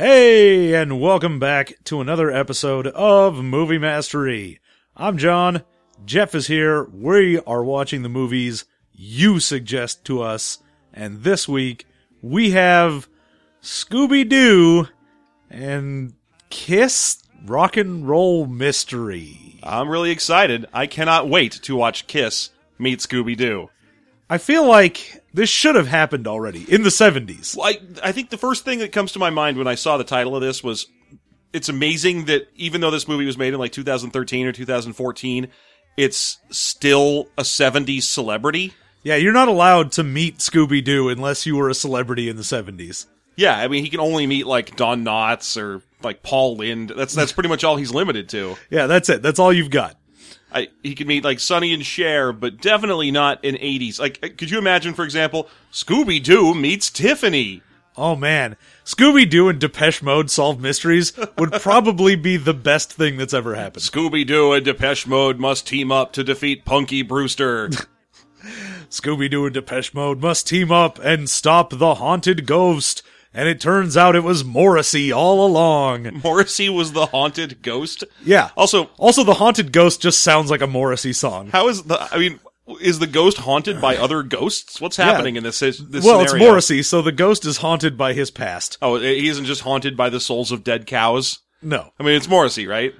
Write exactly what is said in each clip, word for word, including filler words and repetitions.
Hey, and welcome back to another episode of Movie Mastery. I'm John. Jeff is here. We are watching the movies you suggest to us. And this week, we have Scooby-Doo and Kiss Rock and Roll Mystery. I'm really excited. I cannot wait to watch Kiss meet Scooby-Doo. I feel like this should have happened already, in the seventies. Well, I, I think the first thing that comes to my mind when I saw the title of this was, it's amazing that even though this movie was made in like two thousand thirteen or two thousand fourteen, it's still a seventies celebrity. Yeah, you're not allowed to meet Scooby-Doo unless you were a celebrity in the seventies. Yeah, I mean, he can only meet like Don Knotts or like Paul Lynde. That's that's pretty much all he's limited to. Yeah, that's it. That's all you've got. I, he could meet like Sonny and Cher, but definitely not in eighties. Like, could you imagine, for example, Scooby-Doo meets Tiffany? Oh man, Scooby-Doo and Depeche Mode solve mysteries would probably be the best thing that's ever happened. Scooby-Doo and Depeche Mode must team up to defeat Punky Brewster. Scooby-Doo and Depeche Mode must team up and stop the haunted ghost. And it turns out it was Morrissey all along. Morrissey was the haunted ghost? Yeah. Also, also the haunted ghost just sounds like a Morrissey song. How is the, I mean, is the ghost haunted by other ghosts? What's happening yeah. in this, this well, scenario? Well, it's Morrissey, so the ghost is haunted by his past. Oh, he isn't just haunted by the souls of dead cows? No. I mean, it's Morrissey, right?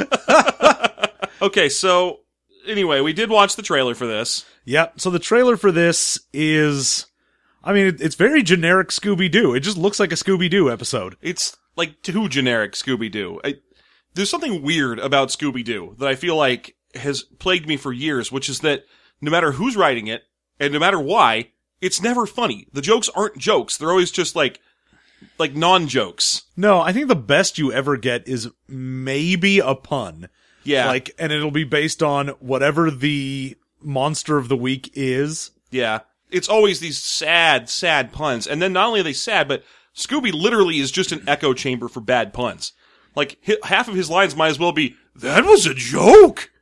Okay, so, anyway, we did watch the trailer for this. Yep, so the trailer for this is... I mean, it, it's very generic Scooby-Doo. It just looks like a Scooby-Doo episode. It's like too generic Scooby-Doo. I, there's something weird about Scooby-Doo that I feel like has plagued me for years, which is that no matter who's writing it, and no matter why, it's never funny. The jokes aren't jokes. They're always just like, like non-jokes. No, I think the best you ever get is maybe a pun. Yeah. Like, and it'll be based on whatever the monster of the week is. Yeah. It's always these sad, sad puns. And then not only are they sad, but Scooby literally is just an echo chamber for bad puns. Like, hi- half of his lines might as well be, "That was a joke!"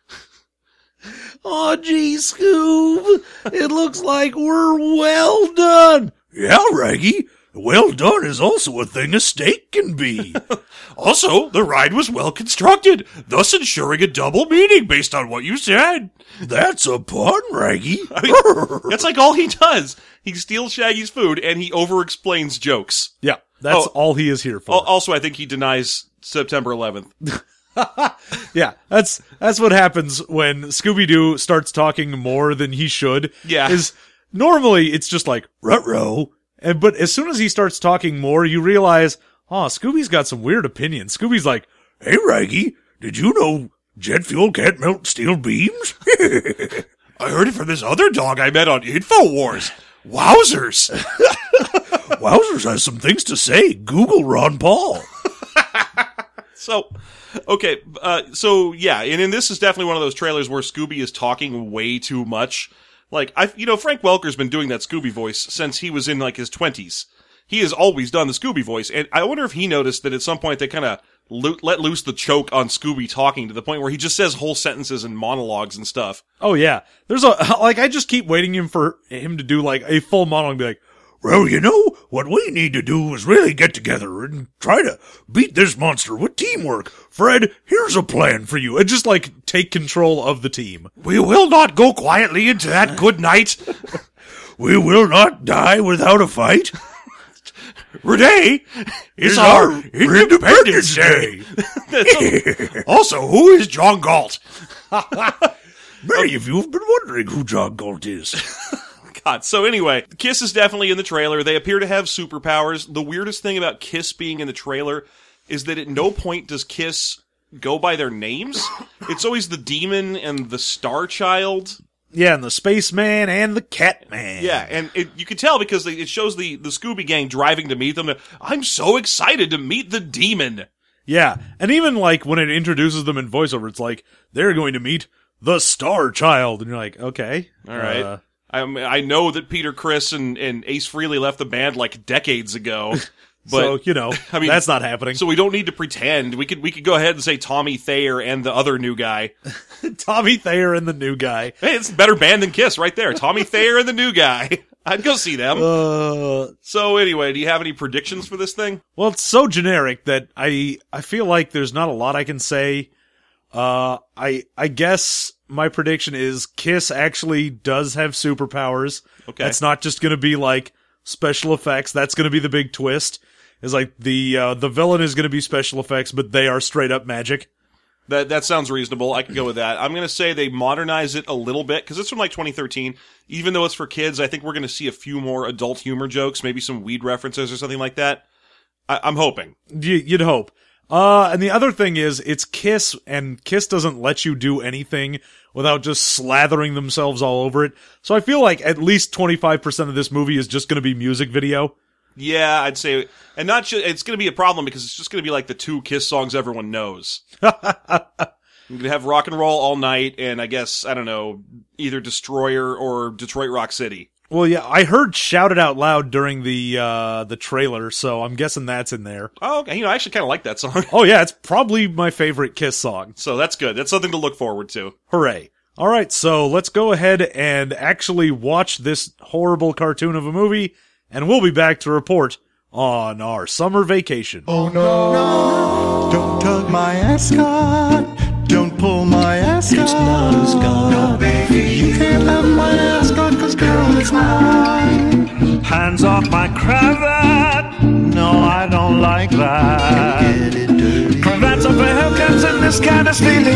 Aw, gee, Scoob, it looks like we're well done. Yeah, Raggy, well done is also a thing a steak can be. Also, the ride was well constructed, thus ensuring a double meaning based on what you said. That's a pun, Raggy. I mean, that's like all he does. He steals Shaggy's food and he over-explains jokes. Yeah, that's oh, all he is here for. Also, I think he denies September eleventh. Yeah, that's that's what happens when Scooby-Doo starts talking more than he should. Yeah. Is normally it's just like, ruh-roh. And, but as soon as he starts talking more, you realize, oh, Scooby's got some weird opinions. Scooby's like, hey, Raggy, did you know jet fuel can't melt steel beams? I heard it from this other dog I met on InfoWars. Wowzers. Wowzers has some things to say. Google Ron Paul. So, okay, uh, so yeah, and, and this is definitely one of those trailers where Scooby is talking way too much. Like, I, you know, Frank Welker's been doing that Scooby voice since he was in, like, his twenties. He has always done the Scooby voice, and I wonder if he noticed that at some point they kind of lo- let loose the choke on Scooby talking to the point where he just says whole sentences and monologues and stuff. Oh, yeah. There's a, like, I just keep waiting him for him to do, like, a full monologue and be like, well, you know, what we need to do is really get together and try to beat this monster with teamwork. Fred, here's a plan for you. And just, like, take control of the team. We will not go quietly into that good night. We will not die without a fight. Renee is our Independence Day. Also, who is John Galt? Many of you have been wondering who John Galt is. God. So anyway, Kiss is definitely in the trailer. They appear to have superpowers. The weirdest thing about Kiss being in the trailer is that at no point does Kiss go by their names. It's always the Demon and the Star Child. Yeah, and the Spaceman and the Catman. Yeah, and it, you can tell because it shows the, the Scooby Gang driving to meet them. I'm so excited to meet the Demon. Yeah, and even like when it introduces them in voiceover, it's like, they're going to meet the Star Child. And you're like, okay. All right. Uh, I, I know that Peter Criss and, and Ace Frehley left the band like decades ago. But, so, you know, I mean, that's not happening. So we don't need to pretend. We could we could go ahead and say Tommy Thayer and the other new guy. Tommy Thayer and the new guy. Hey, it's a better band than Kiss right there. Tommy Thayer and the new guy. I'd go see them. Uh, so anyway, do you have any predictions for this thing? well, it's so generic that I I feel like there's not a lot I can say. Uh, I I guess my prediction is Kiss actually does have superpowers. Okay. That's not just going to be like special effects. That's going to be the big twist. Is like the uh, the villain is going to be special effects, but they are straight up magic. That that sounds reasonable. I can go with that. I'm going to say they modernize it a little bit because it's from like twenty thirteen. Even though it's for kids, I think we're going to see a few more adult humor jokes, maybe some weed references or something like that. I, I'm hoping. You, you'd hope. Uh, and the other thing is, it's Kiss, and Kiss doesn't let you do anything without just slathering themselves all over it. So I feel like at least twenty-five percent of this movie is just going to be music video. Yeah, I'd say, and not just, it's going to be a problem because it's just going to be like the two Kiss songs everyone knows. You're going to have Rock and Roll All Night and I guess, I don't know, either Destroyer or Detroit Rock City. Well, yeah, I heard Shout It Out Loud during the, uh, the trailer, so I'm guessing that's in there. Oh, okay. You know, I actually kind of like that song. Oh yeah, it's probably my favorite Kiss song. So that's good. That's something to look forward to. Hooray. Alright, so let's go ahead and actually watch this horrible cartoon of a movie, and we'll be back to report on our summer vacation. Oh no, no, don't tug my ascot, don't pull my ascot. It's not a Scott. No, baby, you can't have my ascot, cause girl, it's mine. Hands off my cravat, no, I don't like that. Get it dirty. Cravats are for Hellcats and this cat is feeling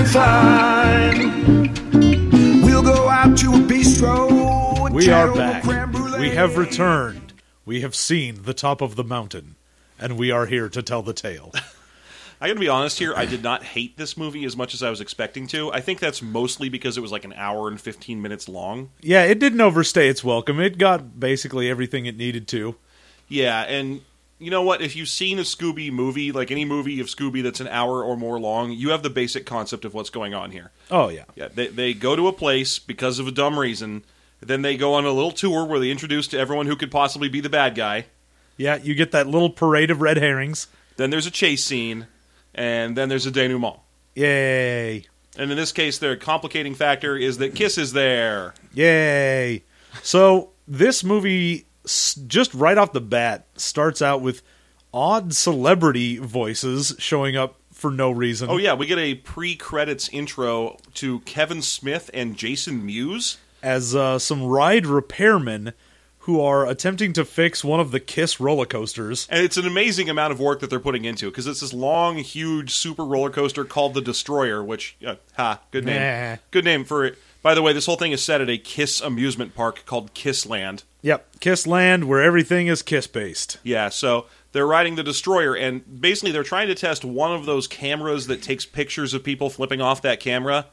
fine. We'll go out to a bistro. We are back. We have returned. We have seen the top of the mountain, and we are here to tell the tale. I gotta be honest here, I did not hate this movie as much as I was expecting to. I think that's mostly because it was like an hour and fifteen minutes long. Yeah, it didn't overstay its welcome. It got basically everything it needed to. Yeah, and you know what? If you've seen a Scooby movie, like any movie of Scooby that's an hour or more long, you have the basic concept of what's going on here. Oh, yeah. Yeah, they, they go to a place because of a dumb reason. Then they go on a little tour where they introduce to everyone who could possibly be the bad guy. Yeah, you get that little parade of red herrings. Then there's a chase scene, and then there's a denouement. Yay. And in this case, their complicating factor is that Kiss is there. Yay. So, this movie, just right off the bat, starts out with odd celebrity voices showing up for no reason. Oh yeah, we get a pre-credits intro to Kevin Smith and Jason Mewes. As uh, some ride repairmen who are attempting to fix one of the Kiss roller coasters. And it's an amazing amount of work that they're putting into it, because it's this long, huge, super roller coaster called the Destroyer, which, uh, ha, good name. Nah. Good name for it. By the way, this whole thing is set at a Kiss amusement park called Kissland. Yep, Kiss Land, where everything is Kiss-based. Yeah, so they're riding the Destroyer, and basically they're trying to test one of those cameras that takes pictures of people flipping off that camera.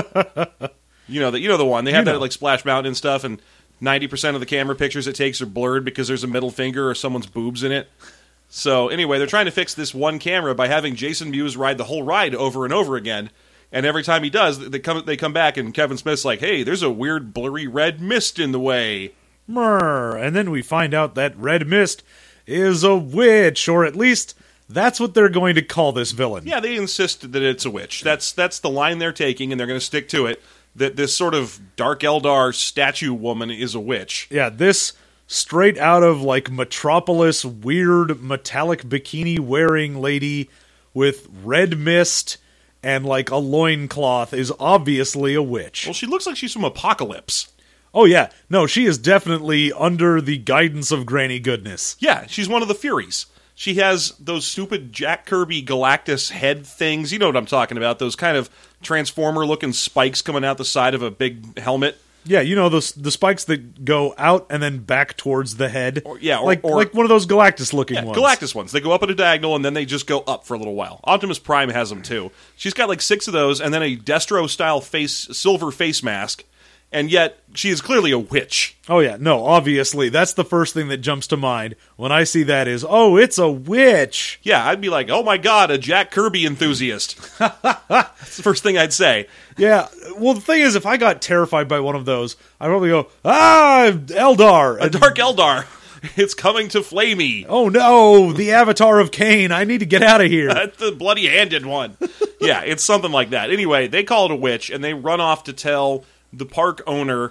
You know the you know the one. They have You know. that at like Splash Mountain and stuff, and ninety percent of the camera pictures it takes are blurred because there's a middle finger or someone's boobs in it. So anyway, they're trying to fix this one camera by having Jason Mewes ride the whole ride over and over again. And every time he does, they come they come back and Kevin Smith's like, "Hey, there's a weird blurry red mist in the way." Mrr. And then we find out that red mist is a witch, or at least that's what they're going to call this villain. Yeah, they insist that it's a witch. That's that's the line they're taking, and they're going to stick to it. That this sort of Dark Eldar statue woman is a witch. Yeah, this straight out of like Metropolis weird metallic bikini wearing lady with red mist and like a loincloth is obviously a witch. Well, she looks like she's from Apocalypse. Oh yeah, no, she is definitely under the guidance of Granny Goodness. Yeah, she's one of the Furies. She has those stupid Jack Kirby Galactus head things. You know what I'm talking about. Those kind of Transformer-looking spikes coming out the side of a big helmet. Yeah, you know, those the spikes that go out and then back towards the head. Or, yeah, or, like, or, like one of those Galactus-looking yeah, ones. Galactus ones. They go up at a diagonal, and then they just go up for a little while. Optimus Prime has them, too. She's got like six of those, and then a Destro-style face, silver face mask. And yet, she is clearly a witch. Oh yeah, no, obviously, that's the first thing that jumps to mind when I see that is, oh, it's a witch! Yeah, I'd be like, oh my god, a Jack Kirby enthusiast. That's the first thing I'd say. Yeah, well, the thing is, if I got terrified by one of those, I'd probably go, ah, Eldar! A Dark Eldar. It's coming to Flamey. Oh no, the Avatar of Cain, I need to get out of here. That's the bloody-handed one. Yeah, it's something like that. Anyway, they call it a witch, and they run off to tell the park owner,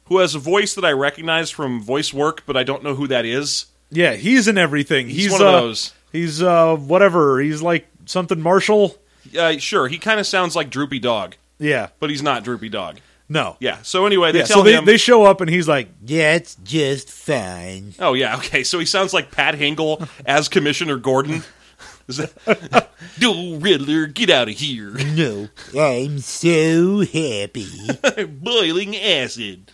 who has a voice that I recognize from voice work, but I don't know who that is. Yeah, he's in everything. He's, He's, one uh, of those. He's, uh, whatever. He's like something Marshall. Uh, sure, he kind of sounds like Droopy Dog, Yeah. but he's not Droopy Dog. No. Yeah, so anyway, they Yeah, tell so they, him... they show up and he's like, That's just fine. Oh, yeah, okay, so he sounds like Pat Hingle as Commissioner Gordon. Is that... No, Riddler, get out of here. No, I'm so happy. Boiling acid.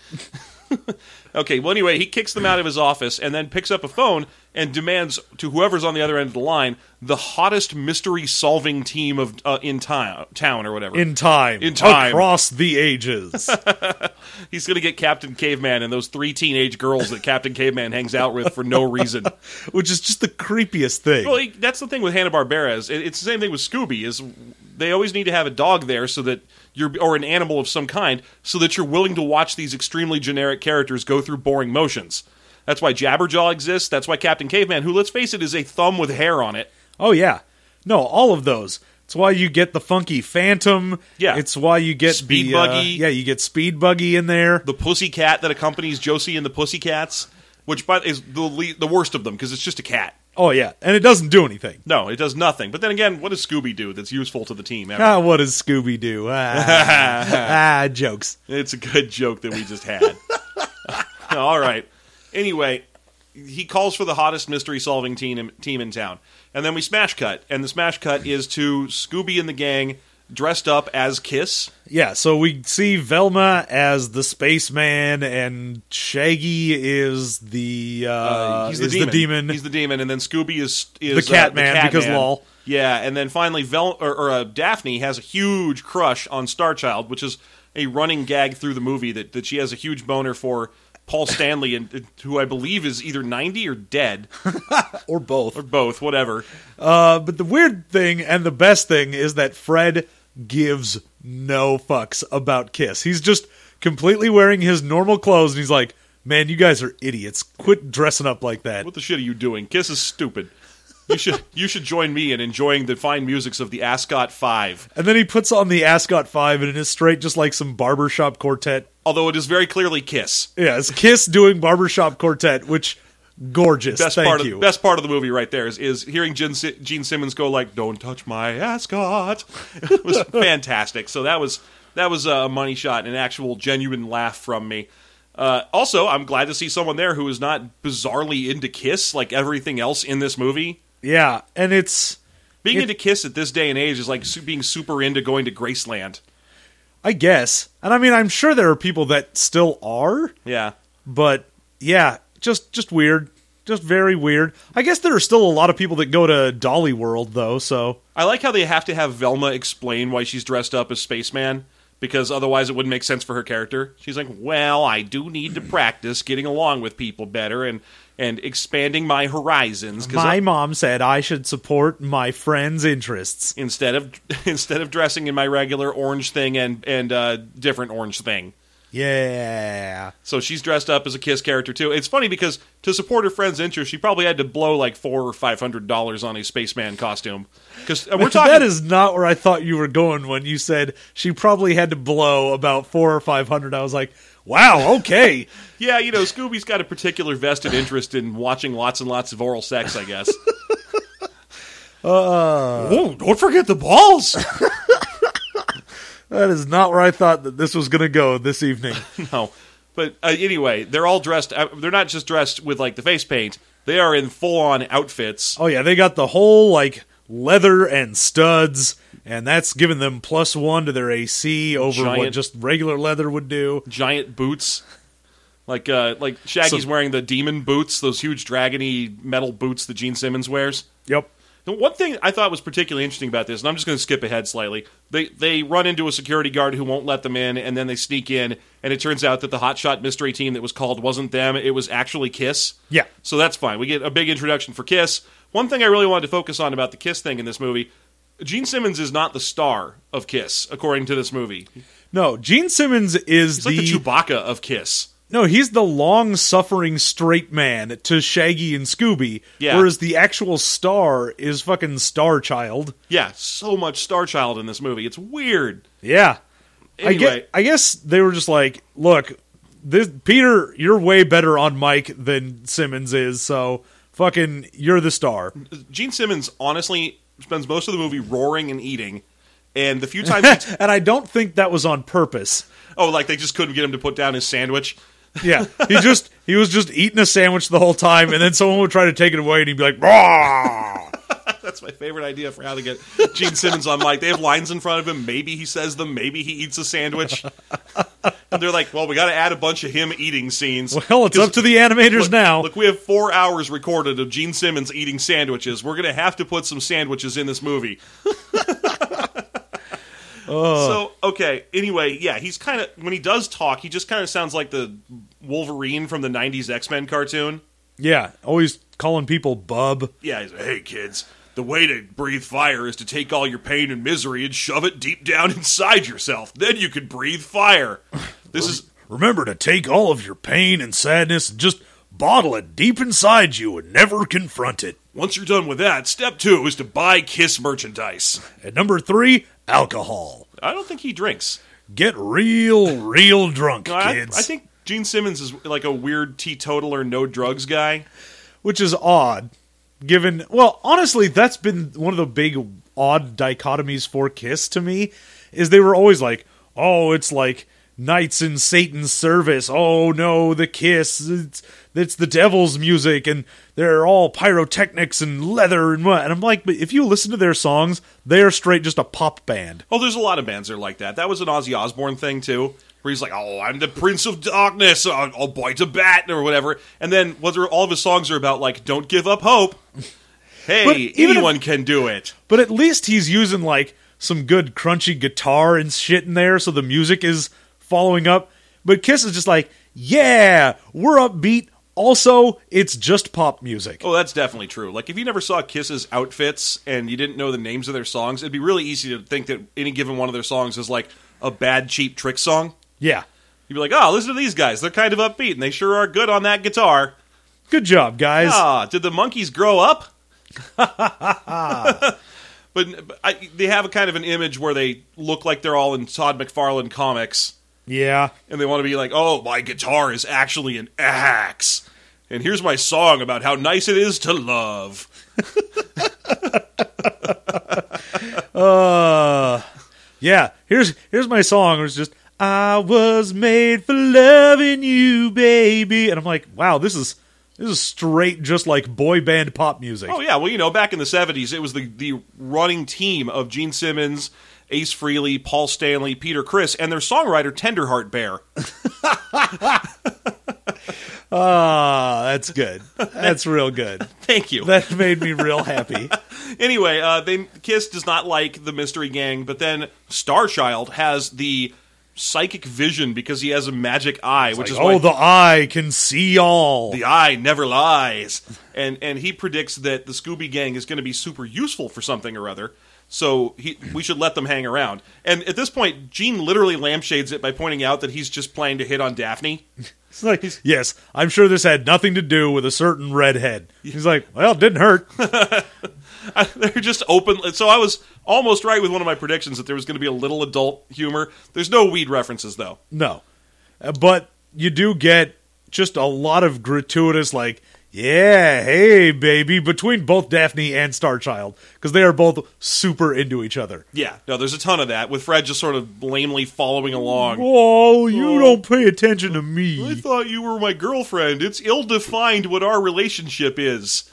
Okay, well, anyway, he kicks them out of his office and then picks up a phone and demands to whoever's on the other end of the line the hottest mystery-solving team of uh, in ti- town or whatever. in time. In time. Across the ages. He's going to get Captain Caveman and those three teenage girls that Captain Caveman hangs out with for no reason. Which is just the creepiest thing. Well, he, that's the thing with Hanna-Barbera. Is it, it's the same thing with Scooby. Is they always need to have a dog there so that you're, or an animal of some kind, so that you're willing to watch these extremely generic characters go through boring motions. That's why Jabberjaw exists. That's why Captain Caveman, who, let's face it, is a thumb with hair on it. Oh, yeah. No, all of those. It's why you get the funky Phantom. Yeah. It's why you get Speed the, Buggy. Uh, yeah, you get Speed Buggy in there. The Pussycat that accompanies Josie and the Pussycats, which by, is the le- the worst of them because it's just a cat. Oh, yeah. And it doesn't do anything. No, it does nothing. But then again, what does Scooby do that's useful to the team ever? Ah, what does Scooby do? Ah, ah, jokes. It's a good joke that we just had. All right. Anyway, he calls for the hottest mystery-solving team, team in town. And then we smash cut. And the smash cut is to Scooby and the gang dressed up as Kiss. Yeah, so we see Velma as the spaceman, and Shaggy is the uh, Uh, he's the is demon. the demon. He's the demon. And then Scooby is, is The Cat uh, Man, Cat because Man. lol. Yeah, and then finally Vel- or, or uh, Daphne has a huge crush on Starchild, which is a running gag through the movie that, that she has a huge boner for Paul Stanley, and who I believe is either ninety or dead, or both. or both, whatever. Uh, but the weird thing and the best thing is that Fred gives no fucks about Kiss. He's just completely wearing his normal clothes, and he's like, man, you guys are idiots. Quit dressing up like that. What the shit are you doing? Kiss is stupid. You should you should join me in enjoying the fine musics of the Ascot Five. And then he puts on the Ascot five, and it is straight just like some barbershop quartet. Although it is very clearly Kiss. Yeah, it's Kiss doing barbershop quartet, which, gorgeous. Best Thank part of you. best part of the movie right there is, is hearing Gene, Si- Gene Simmons go like, "Don't touch my Ascot." It was fantastic. So that was that was a money shot, and an actual genuine laugh from me. Uh, also, I'm glad to see someone there who is not bizarrely into Kiss like everything else in this movie. Yeah, and it's... Being It- into Kiss at this day and age is like su- being super into going to Graceland. I guess. And I mean, I'm sure there are people that still are, Yeah. but yeah, just just weird. Just very weird. I guess there are still a lot of people that go to Dolly World, though, so... I like how they have to have Velma explain why she's dressed up as Spaceman, because otherwise it wouldn't make sense for her character. She's like, well, I do need to practice getting along with people better and, and expanding my horizons. 'Cause My I- mom said I should support my friends' interests. instead of instead of dressing in my regular orange thing and, and uh, different orange thing. Yeah. So she's dressed up as a Kiss character, too. It's funny because to support her friend's interest, she probably had to blow like four or five hundred dollars on a Spaceman costume. Because we're talking... That is not where I thought you were going when you said she probably had to blow about four or five hundred. I was like, wow, okay. Yeah, you know, Scooby's got a particular vested interest in watching lots and lots of oral sex, I guess. Uh, Oh, don't forget the balls! that is not where I thought that this was going to go this evening. No. But uh, anyway, they're all dressed... Uh, they're not just dressed with, like, the face paint. They are in full-on outfits. Oh, yeah, they got the whole, like, leather and studs, and that's giving them plus one to their A C over what Giant- just regular leather would do. Giant boots. Like, uh, like Shaggy's So- wearing the demon boots, those huge dragony metal boots that Gene Simmons wears. Yep. The one thing I thought was particularly interesting about this, and I'm just going to skip ahead slightly, they they run into a security guard who won't let them in, and then they sneak in, and it turns out that the hotshot mystery team that was called wasn't them, it was actually Kiss. Yeah. So that's fine. We get a big introduction for Kiss. One thing I really wanted to focus on about the Kiss thing in this movie, Gene Simmons is not the star of Kiss, according to this movie. No, Gene Simmons is He's the... like the Chewbacca of Kiss. No, he's the long-suffering straight man to Shaggy and Scooby, Yeah. whereas the actual star is fucking Starchild. Yeah, so much Starchild in this movie. It's weird. Yeah. I, Anyway. get, I guess they were just like, look, this Peter, you're way better on mic than Simmons is, so fucking, you're the star. Gene Simmons honestly spends most of the movie roaring and eating, and the few times he And I don't think that was on purpose. oh, like they just couldn't get him to put down his sandwich. Yeah, he just he was just eating a sandwich the whole time, and then someone would try to take it away, and he'd be like, "Rah!" That's my favorite idea for how to get Gene Simmons on mic. They have lines in front of him. Maybe he says them. Maybe he eats a sandwich. And they're like, well, we got to add a bunch of him eating scenes. Well, it's up to the animators look, now. Look, we have four hours recorded of Gene Simmons eating sandwiches. We're going to have to put some sandwiches in this movie. So, okay, anyway, yeah, he's kind of, when he does talk, he just kind of sounds like the Wolverine from the nineties X-Men cartoon. Yeah, always calling people bub. Yeah, he's like, hey, kids, the way to breathe fire is to take all your pain and misery and shove it deep down inside yourself. Then you can breathe fire. This is... Remember to take all of your pain and sadness and just bottle it deep inside you and never confront it. Once you're done with that, step two is to buy Kiss merchandise. And number three, alcohol. I don't think he drinks. Get real, real drunk, No, I, kids. I think Gene Simmons is like a weird teetotaler, no drugs guy. Which is odd, given... Well, honestly, that's been one of the big odd dichotomies for Kiss to me, is they were always like, oh, it's like knights in Satan's service. Oh, no, the Kiss. It's, it's the devil's music, and they're all pyrotechnics and leather and what. And I'm like, but if you listen to their songs, they are straight just a pop band. Oh, there's a lot of bands that are like that. That was an Ozzy Osbourne thing, too, where he's like, oh, I'm the Prince of Darkness, I'll, I'll bite a bat, or whatever. And then what are, all of his songs are about, like, don't give up hope. Hey, But even anyone if- can do it. But at least he's using, like, some good crunchy guitar and shit in there, so the music is following up. But Kiss is just like, yeah, we're upbeat. Also, it's just pop music. Oh, that's definitely true. Like, if you never saw Kiss's outfits and you didn't know the names of their songs, it'd be really easy to think that any given one of their songs is like a bad, cheap trick song. Yeah. You'd be like, oh, listen to these guys. They're kind of upbeat, and they sure are good on that guitar. Good job, guys. Ah, did the monkeys grow up? But, but I, they have a kind of an image where they look like they're all in Todd McFarlane comics, Yeah. and they want to be like, oh, my guitar is actually an axe, and here's my song about how nice it is to love. Uh, yeah. Here's here's my song. It was just, I was made for loving you, baby. And I'm like, wow, this is this is straight just like boy band pop music. Oh, yeah, well, you know, back in the seventies, it was the, the running team of Gene Simmons, Ace Frehley, Paul Stanley, Peter Criss, and their songwriter, Tenderheart Bear. Ah, that's good. That's real good. Thank you. That made me real happy. Anyway, uh, they, Kiss does not like the Mystery Gang, but then Starchild has the psychic vision because he has a magic eye, which Like, is oh, why the eye can see all. the eye never lies. And and he predicts that the Scooby Gang is going to be super useful for something or other, so he, we should let them hang around. And at this point, Gene literally lampshades it by pointing out that he's just playing to hit on Daphne. It's like, yes, I'm sure this had nothing to do with a certain redhead. He's like, well, it didn't hurt. They're just open. So I was almost right with one of my predictions that there was going to be a little adult humor. There's no weed references, though. No. Uh, But you do get just a lot of gratuitous, like, yeah, hey, baby, between both Daphne and Starchild, because they are both super into each other. Yeah, no, there's a ton of that, with Fred just sort of lamely following along. Oh, you Oh. don't pay attention to I me. thought you were my girlfriend. It's ill-defined what our relationship is.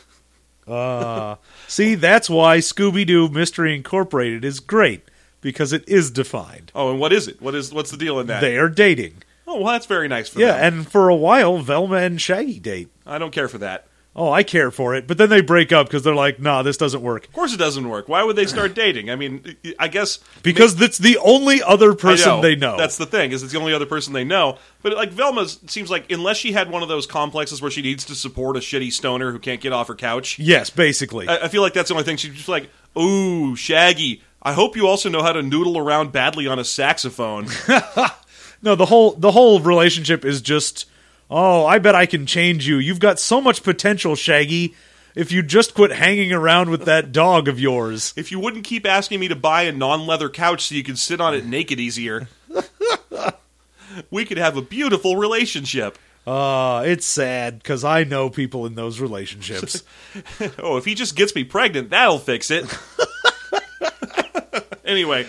Uh, see, that's why Scooby-Doo Mystery Incorporated is great, because it is defined. Oh, and what is it? What is what's the deal in that? They are dating. Oh, well, that's very nice for Yeah, them. and for a while, Velma and Shaggy date. I don't care for that. Oh, I care for it, but then they break up because they're like, nah, this doesn't work. Of course it doesn't work. Why would they start dating? I mean, I guess... Because that's the only other I person they know. That's the thing, is it's the only other person they know. But, like, Velma seems like, unless she had one of those complexes where she needs to support a shitty stoner who can't get off her couch, Yes, basically. I, I feel like that's the only thing. She's just like, ooh, Shaggy, I hope you also know how to noodle around badly on a saxophone. No, the whole the whole relationship is just, oh, I bet I can change you. You've got so much potential, Shaggy, if you just quit hanging around with that dog of yours. If you wouldn't keep asking me to buy a non-leather couch so you could sit on it naked easier. we could have a beautiful relationship. Uh, it's sad, because I know people in those relationships. Oh, if he just gets me pregnant, that'll fix it. Anyway,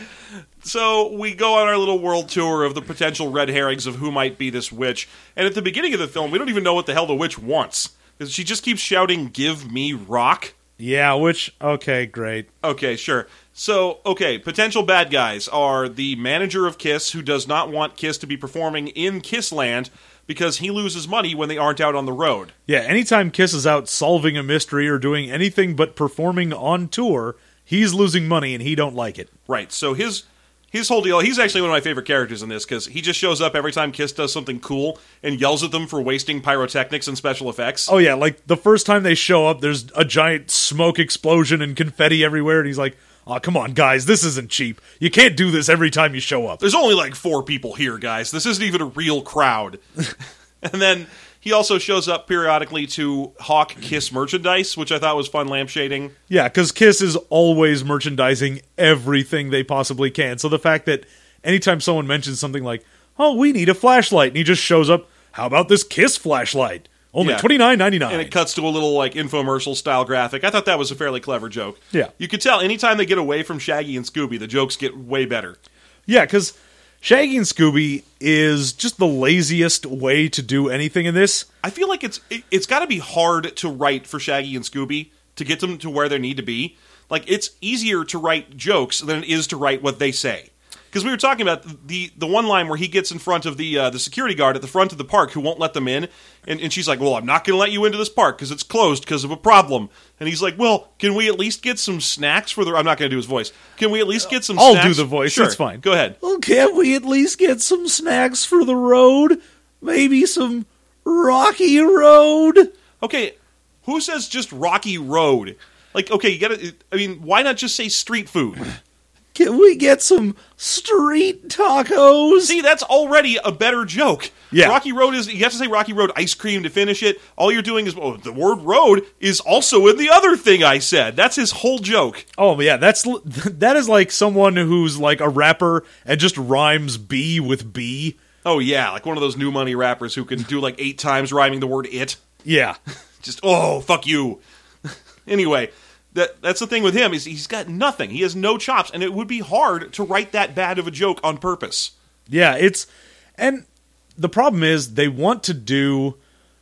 so we go on our little world tour of the potential red herrings of who might be this witch. And at the beginning of the film, we don't even know what the hell the witch wants. She just keeps shouting, "Give me rock." Yeah, which, okay, great. Okay, sure. So, okay, potential bad guys are the manager of Kiss, who does not want Kiss to be performing in Kissland because he loses money when they aren't out on the road. Yeah, anytime Kiss is out solving a mystery or doing anything but performing on tour, he's losing money and he don't like it. Right, so his his whole deal, he's actually one of my favorite characters in this, because he just shows up every time Kiss does something cool and yells at them for wasting pyrotechnics and special effects. Oh yeah, like the first time they show up, there's a giant smoke explosion and confetti everywhere, and he's like, "Oh, come on, guys, this isn't cheap. You can't do this every time you show up." There's only like four people here, guys. This isn't even a real crowd. And then he also shows up periodically to hawk Kiss merchandise, which I thought was fun lampshading. Yeah, because Kiss is always merchandising everything they possibly can. So the fact that anytime someone mentions something like, "Oh, we need a flashlight," and he just shows up, "How about this Kiss flashlight? Only Yeah. twenty-nine ninety-nine." And it cuts to a little like infomercial style graphic. I thought that was a fairly clever joke. Yeah. You could tell anytime they get away from Shaggy and Scooby, the jokes get way better. Yeah, because Shaggy and Scooby is just the laziest way to do anything in this. I feel like it's it, it's got to be hard to write for Shaggy and Scooby to get them to where they need to be. Like, it's easier to write jokes than it is to write what they say. Because we were talking about the the one line where he gets in front of the uh, the security guard at the front of the park who won't let them in, and, and she's like, "Well, I'm not going to let you into this park because it's closed because of a problem." And he's like, "Well, can we at least get some snacks for the?" I'm not going to do his voice. Can we at least get some? I'll snacks? do the voice. Sure. It's fine. Go ahead. Well, can't we at least get some snacks for the road? Maybe some Rocky Road? Okay, who says just Rocky Road? Like, okay, you got to. I mean, why not just say street food? Can we get some street tacos? See, that's already a better joke. Yeah. Rocky Road is, you have to say Rocky Road ice cream to finish it. All you're doing is, oh, the word road is also in the other thing I said. That's his whole joke. Oh, yeah, that's that is like someone who's like a rapper and just rhymes B with B. Oh, yeah, like one of those new money rappers who can do like eight times rhyming the word it. Yeah. Just, oh, fuck you. Anyway, that that's the thing with him, is he's got nothing. He has no chops, and it would be hard to write that bad of a joke on purpose. Yeah, it's... And the problem is they want to do,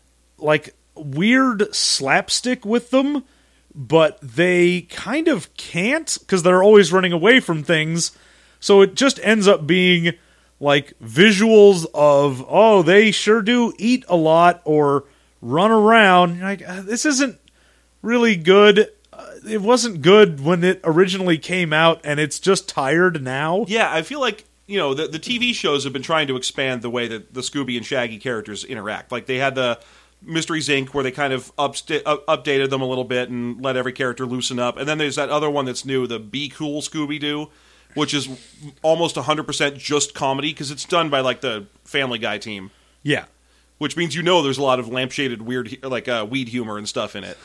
like, weird slapstick with them, but they kind of can't, because they're always running away from things, so it just ends up being, like, visuals of, oh, they sure do eat a lot, or run around. You're like, uh, this isn't really good. Uh, it wasn't good when it originally came out, and it's just tired now. Yeah, I feel like, you know, the, the T V shows have been trying to expand the way that the Scooby and Shaggy characters interact. Like, they had the Mysteries Incorporated, where they kind of upsta- up- updated them a little bit and let every character loosen up. And then there's that other one that's new, the Be Cool Scooby-Doo, which is almost one hundred percent just comedy, because it's done by, like, the Family Guy team. Yeah. Which means, you know, there's a lot of lampshaded weird, like, uh, weed humor and stuff in it.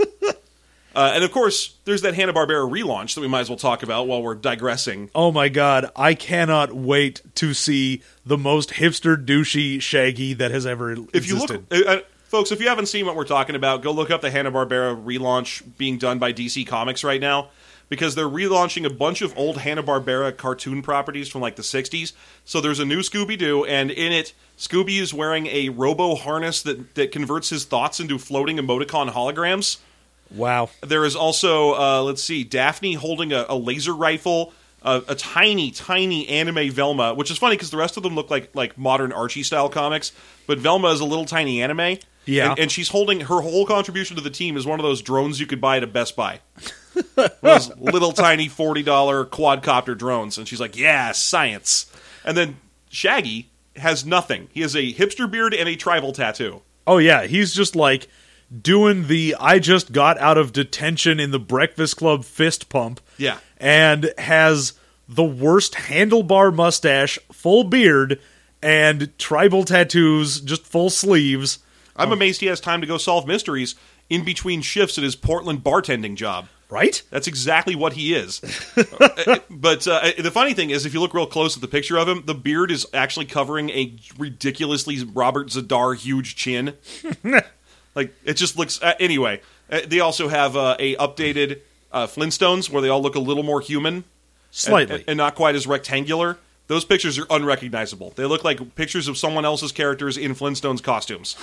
Uh, and, of course, there's that Hanna-Barbera relaunch that we might as well talk about while we're digressing. Oh my god, I cannot wait to see the most hipster douchey Shaggy that has ever If you existed. look, uh, uh, folks, if you haven't seen what we're talking about, go look up the Hanna-Barbera relaunch being done by D C Comics right now, because they're relaunching a bunch of old Hanna-Barbera cartoon properties from, like, the sixties. So there's a new Scooby-Doo, and in it, Scooby is wearing a robo-harness that, that converts his thoughts into floating emoticon holograms. Wow. There is also, uh, let's see, Daphne holding a, a laser rifle, uh, a tiny, tiny anime Velma, which is funny because the rest of them look like like modern Archie-style comics, but Velma is a little tiny anime. Yeah. And, and she's holding, her whole contribution to the team is one of those drones you could buy at a Best Buy. Those little tiny forty dollars quadcopter drones. And she's like, yeah, science. And then Shaggy has nothing. He has a hipster beard and a tribal tattoo. Oh yeah, he's just like doing the I just got out of detention in the Breakfast Club fist pump. Yeah. And has the worst handlebar mustache, full beard, and tribal tattoos, just full sleeves. I'm amazed he has time to go solve mysteries in between shifts at his Portland bartending job. Right? That's exactly what he is. But uh, the funny thing is, if you look real close at the picture of him, the beard is actually covering a ridiculously Robert Zadar huge chin. Like, it just looks... Uh, anyway, uh, they also have uh, a updated uh, Flintstones where they all look a little more human. Slightly. And, and not quite as rectangular. Those pictures are unrecognizable. They look like pictures of someone else's characters in Flintstones costumes.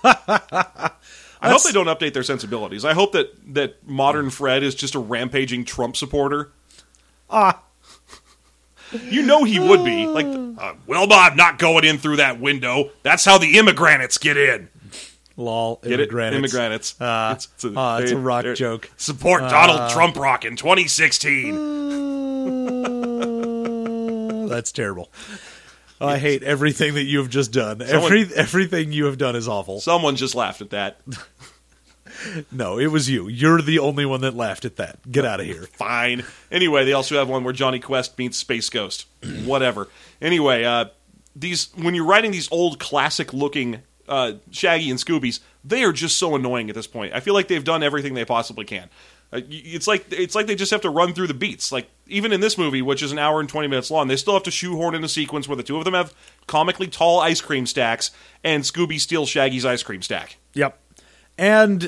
I hope they don't update their sensibilities. I hope that, that modern Fred is just a rampaging Trump supporter. Ah. You know he would be. Like, uh, well, I'm not going in through that window. That's how the immigrants get in. Lol. Get it? Immigrants. Immigrants. Uh, it's, it's, a, uh, it's a rock they're- joke. Support Donald Trump rock in twenty sixteen. That's terrible. I hate everything that you have just done. Someone- Every Everything you have done is awful. Someone just laughed at that. No, it was you. You're the only one that laughed at that. Get out of here. Fine. Anyway, they also have one where Johnny Quest meets Space Ghost. Whatever. Anyway, uh, these when you're writing these old classic-looking uh, Shaggy and Scoobies, they are just so annoying at this point. I feel like they've done everything they possibly can. Uh, y- it's like it's like they just have to run through the beats. Like even in this movie, which is an hour and twenty minutes long, they still have to shoehorn in a sequence where the two of them have comically tall ice cream stacks, and Scooby steals Shaggy's ice cream stack. Yep. And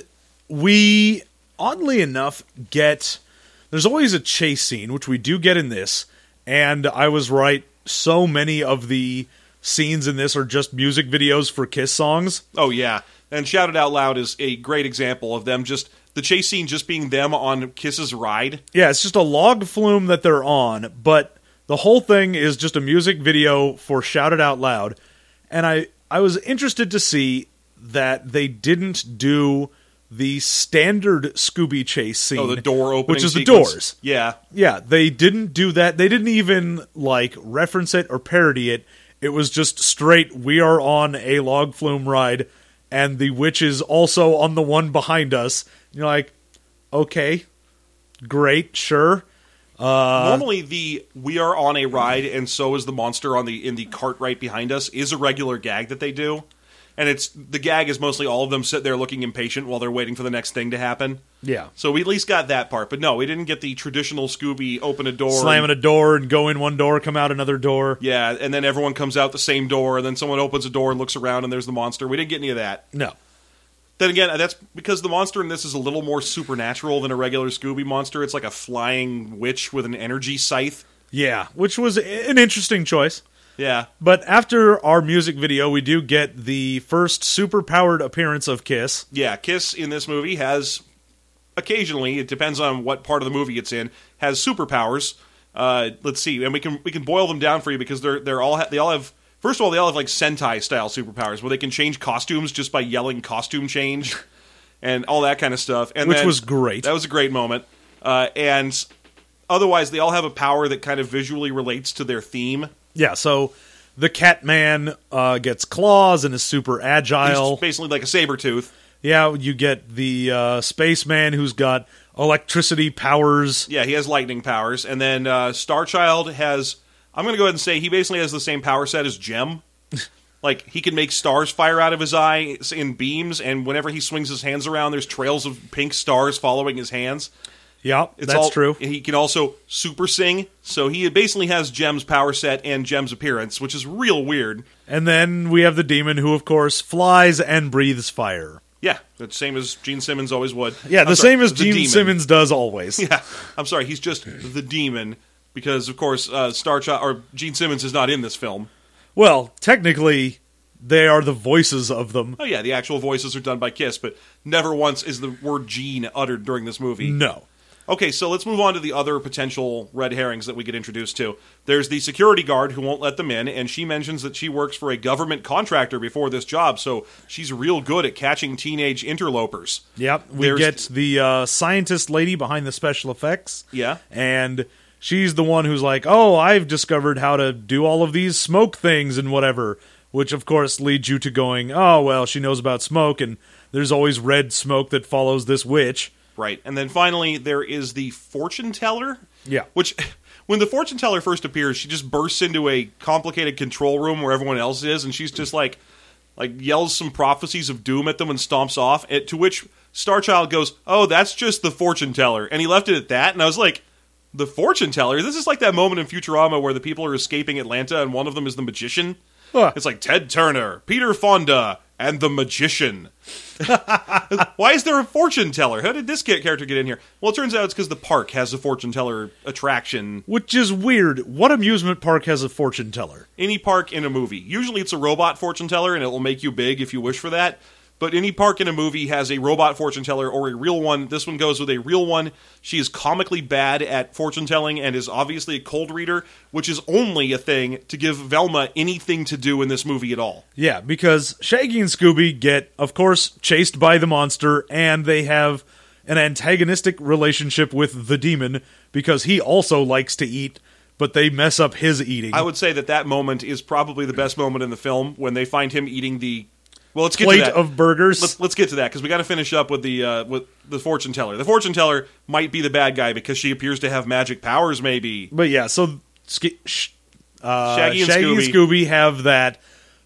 we, oddly enough, get... There's always a chase scene, which we do get in this, and I was right, so many of the scenes in this are just music videos for Kiss songs. Oh, yeah. And Shout It Out Loud is a great example of them just... The chase scene just being them on Kiss's ride. Yeah, it's just a log flume that they're on, but the whole thing is just a music video for Shout It Out Loud. And I, I was interested to see that they didn't do the standard Scooby chase scene. Oh, the door opening which is sequence. the doors. Yeah. Yeah, they didn't do that. They didn't even, like, reference it or parody it. It was just straight, we are on a log flume ride, and the witch is also on the one behind us. You're like, okay, great, sure. Uh, Normally, the "we are on a ride and so is the monster on the in the cart right behind us" is a regular gag that they do, and it's the gag is mostly all of them sit there looking impatient while they're waiting for the next thing to happen. yeah. So we at least got that part, but no, we didn't get the traditional Scooby open a door, Slamming and, a door and go in one door, come out another door. yeah, and then everyone comes out the same door, and then someone opens a door and looks around, and there's the monster. We didn't get any of that. No. Then again, that's because the monster in this is a little more supernatural than a regular Scooby monster. It's like a flying witch with an energy scythe. Yeah, which was an interesting choice. Yeah. But after our music video, we do get the first super-powered appearance of Kiss. Yeah, Kiss in this movie has, occasionally, it depends on what part of the movie it's in, has superpowers. Uh, let's see, and we can we can boil them down for you because they're they're all ha- they all have. First of all, they all have like Sentai style superpowers where they can change costumes just by yelling "costume change" and all that kind of stuff. And Which then- was great. That was a great moment. Uh, and otherwise, they all have a power that kind of visually relates to their theme. Yeah, so the Catman uh, gets claws and is super He's agile. basically like a saber tooth. Yeah, you get the uh, Spaceman who's got electricity powers. Yeah, he has lightning powers. And then uh, Starchild has... I'm going to go ahead and say he basically has the same power set as Jem. Like, he can make stars fire out of his eyes in beams, and whenever he swings his hands around, there's trails of pink stars following his hands. Yeah, It's that's all, true. He can also super sing, so he basically has Jem's power set and Jem's appearance, which is real weird. And then we have the demon who, of course, flies and breathes fire. Yeah, the same as Gene Simmons always would. Yeah, the I'm sorry, same as the Gene demon. Simmons does always. Yeah, I'm sorry, he's just the demon, because, of course, uh, Starchild, or Gene Simmons is not in this film. Well, technically, they are the voices of them. Oh yeah, the actual voices are done by Kiss, but never once is the word Gene uttered during this movie. No. Okay, so let's move on to the other potential red herrings that we get introduced to. There's the security guard who won't let them in, and she mentions that she works for a government contractor before this job, so she's real good at catching teenage interlopers. Yep, we There's- get the uh, scientist lady behind the special effects. Yeah. And she's the one who's like, oh, I've discovered how to do all of these smoke things and whatever. Which, of course, leads you to going, oh, well, she knows about smoke, and there's always red smoke that follows this witch. Right, and then finally there is the fortune teller. Yeah. Which, when the fortune teller first appears, she just bursts into a complicated control room where everyone else is, and she's just like, like yells some prophecies of doom at them and stomps off, to which Starchild goes, "Oh, that's just the fortune teller." And he left it at that, and I was like, the fortune teller? This is like that moment in Futurama where the people are escaping Atlanta and one of them is the magician. Huh. It's like Ted Turner, Peter Fonda, and the magician. Why is there a fortune teller? How did this get, character get in here? Well, it turns out it's because the park has a fortune teller attraction. Which is weird. What amusement park has a fortune teller? Any park in a movie. Usually it's a robot fortune teller, and it will make you big if you wish for that. But any park in a movie has a robot fortune teller or a real one. This one goes with a real one. She is comically bad at fortune telling and is obviously a cold reader, which is only a thing to give Velma anything to do in this movie at all. Yeah, because Shaggy and Scooby get, of course, chased by the monster, and they have an antagonistic relationship with the demon because he also likes to eat, but they mess up his eating. I would say that that moment is probably the best moment in the film when they find him eating the... Well, let's get plate to that. of burgers. Let's, let's get to that because we got to finish up with the uh, with the fortune teller. The fortune teller might be the bad guy because she appears to have magic powers. Maybe, but yeah. So sk- sh- uh, Shaggy and Shaggy Scooby. and Scooby have that.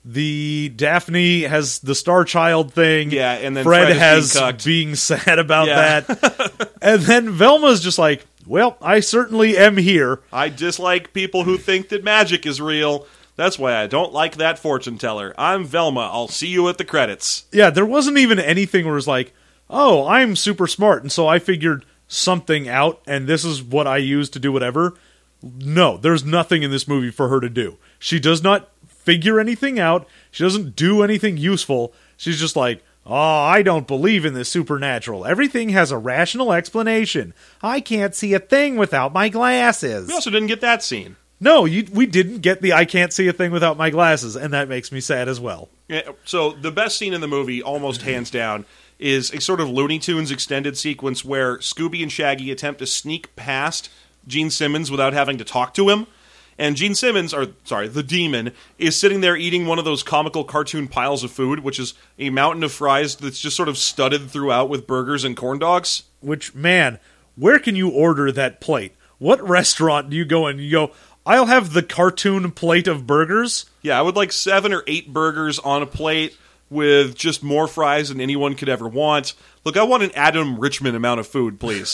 The Daphne has the Star Child thing. Yeah, and then Fred, Fred is has being cucked. being sad about Yeah. that. And then Velma's just like, well, I certainly am here. I dislike people who think that magic is real. That's why I don't like that fortune teller. I'm Velma. I'll see you at the credits. Yeah, there wasn't even anything where it was like, oh, I'm super smart, and so I figured something out, and this is what I use to do whatever. No, there's nothing in this movie for her to do. She does not figure anything out. She doesn't do anything useful. She's just like, oh, I don't believe in this supernatural. Everything has a rational explanation. I can't see a thing without my glasses. We also didn't get that scene. No, you, we didn't get the I can't see a thing without my glasses, and that makes me sad as well. Yeah, so the best scene in the movie, almost hands down, is a sort of Looney Tunes extended sequence where Scooby and Shaggy attempt to sneak past Gene Simmons without having to talk to him. And Gene Simmons, or sorry, the demon, is sitting there eating one of those comical cartoon piles of food, which is a mountain of fries that's just sort of studded throughout with burgers and corn dogs. Which, man, where can you order that plate? What restaurant do you go in and you go, I'll have the cartoon plate of burgers? Yeah, I would like seven or eight burgers on a plate with just more fries than anyone could ever want. Look, I want an Adam Richman amount of food, please.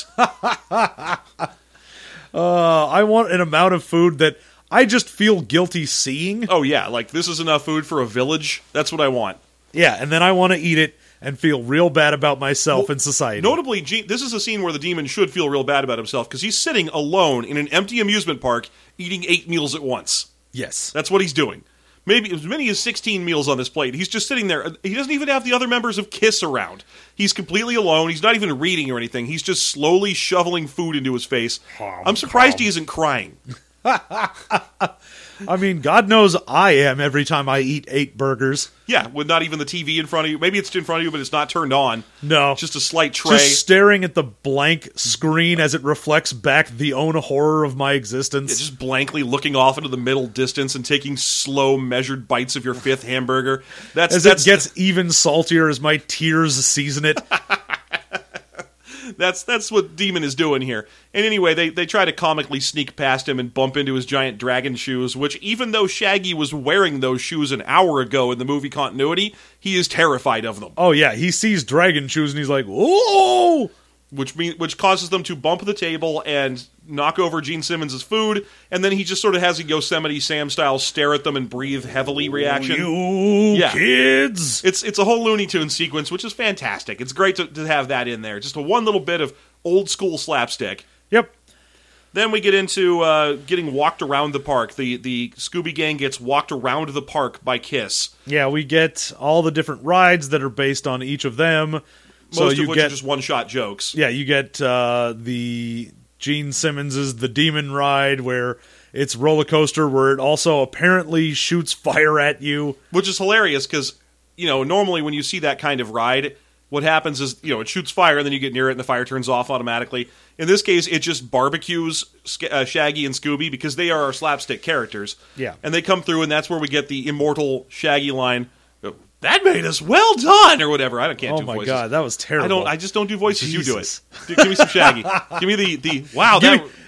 uh, I want an amount of food that I just feel guilty seeing. Oh, yeah, like this is enough food for a village. That's what I want. Yeah, and then I want to eat it and feel real bad about myself well, and society. Notably, Gene, this is a scene where the demon should feel real bad about himself because he's sitting alone in an empty amusement park eating eight meals at once. Yes. That's what he's doing. Maybe as many as sixteen meals on this plate. He's just sitting there. He doesn't even have the other members of KISS around. He's completely alone. He's not even reading or anything. He's just slowly shoveling food into his face. I'm surprised he isn't crying. I mean, God knows I am every time I eat eight burgers. Yeah, with not even the T V in front of you. Maybe it's in front of you, but it's not turned on. No. Just a slight tray. Just staring at the blank screen as it reflects back the own horror of my existence. Yeah, just blankly looking off into the middle distance and taking slow, measured bites of your fifth hamburger. That's As that's, it gets even saltier as my tears season it. That's that's what Demon is doing here. And anyway, they, they try to comically sneak past him and bump into his giant dragon shoes, which even though Shaggy was wearing those shoes an hour ago in the movie continuity, he is terrified of them. Oh yeah, he sees dragon shoes and he's like, "Whoa!" Which mean, which causes them to bump the table and knock over Gene Simmons' food, and then he just sort of has a Yosemite Sam style stare at them and breathe heavily reaction. You Yeah. kids! It's it's a whole Looney Tunes sequence, which is fantastic. It's great to, to have that in there. Just a one little bit of old school slapstick. Yep. Then we get into uh, getting walked around the park. The the Scooby Gang gets walked around the park by KISS. Yeah, we get all the different rides that are based on each of them. Most so of you which get, are just one-shot jokes. Yeah, you get uh, the Gene Simmons's The Demon Ride, where it's roller coaster, where it also apparently shoots fire at you. Which is hilarious, because, you know, normally when you see that kind of ride, what happens is, you know, it shoots fire, and then you get near it, and the fire turns off automatically. In this case, it just barbecues uh, Shaggy and Scooby, because they are our slapstick characters. Yeah. And they come through, and that's where we get the immortal Shaggy line, "That made us well done," or whatever. I can't Oh do my voices. god, that was terrible. I don't. I just don't do voices. Jesus. You do it. Give me some Shaggy. Give me the the wow. give, That me,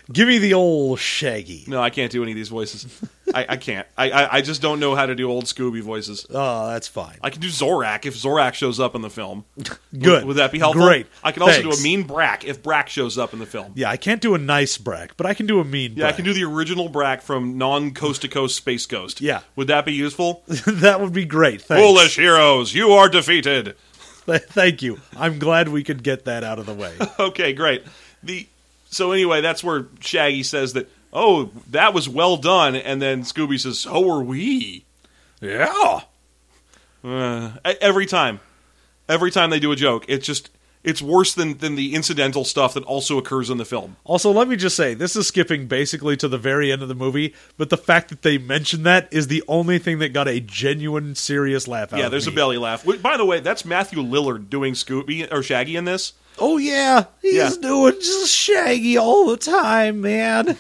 Give me the old Shaggy. No, I can't do any of these voices. I, I can't. I, I I just don't know how to do old Scooby voices. Oh, that's fine. I can do Zorak if Zorak shows up in the film. Good. Would, would that be helpful? Great. I can also Thanks. do a mean Brack if Brack shows up in the film. Yeah, I can't do a nice Brack, but I can do a mean Yeah, Brack. I can do the original Brack from non-Coast to Coast Space Ghost. Yeah. Would that be useful? That would be great. Thanks. Foolish heroes, you are defeated. Thank you. I'm glad we could get that out of the way. Okay, great. The So anyway, that's where Shaggy says that, oh, that was well done, and then Scooby says, so are we. Yeah. Uh, every time. Every time they do a joke, it's just, it's worse than, than the incidental stuff that also occurs in the film. Also, let me just say, this is skipping basically to the very end of the movie, but the fact that they mentioned that is the only thing that got a genuine, serious laugh out Yeah, of there's me. a belly laugh. Wh- By the way, that's Matthew Lillard doing Scooby, or Shaggy in this. Oh, yeah. He's Yeah. doing just Shaggy all the time, man.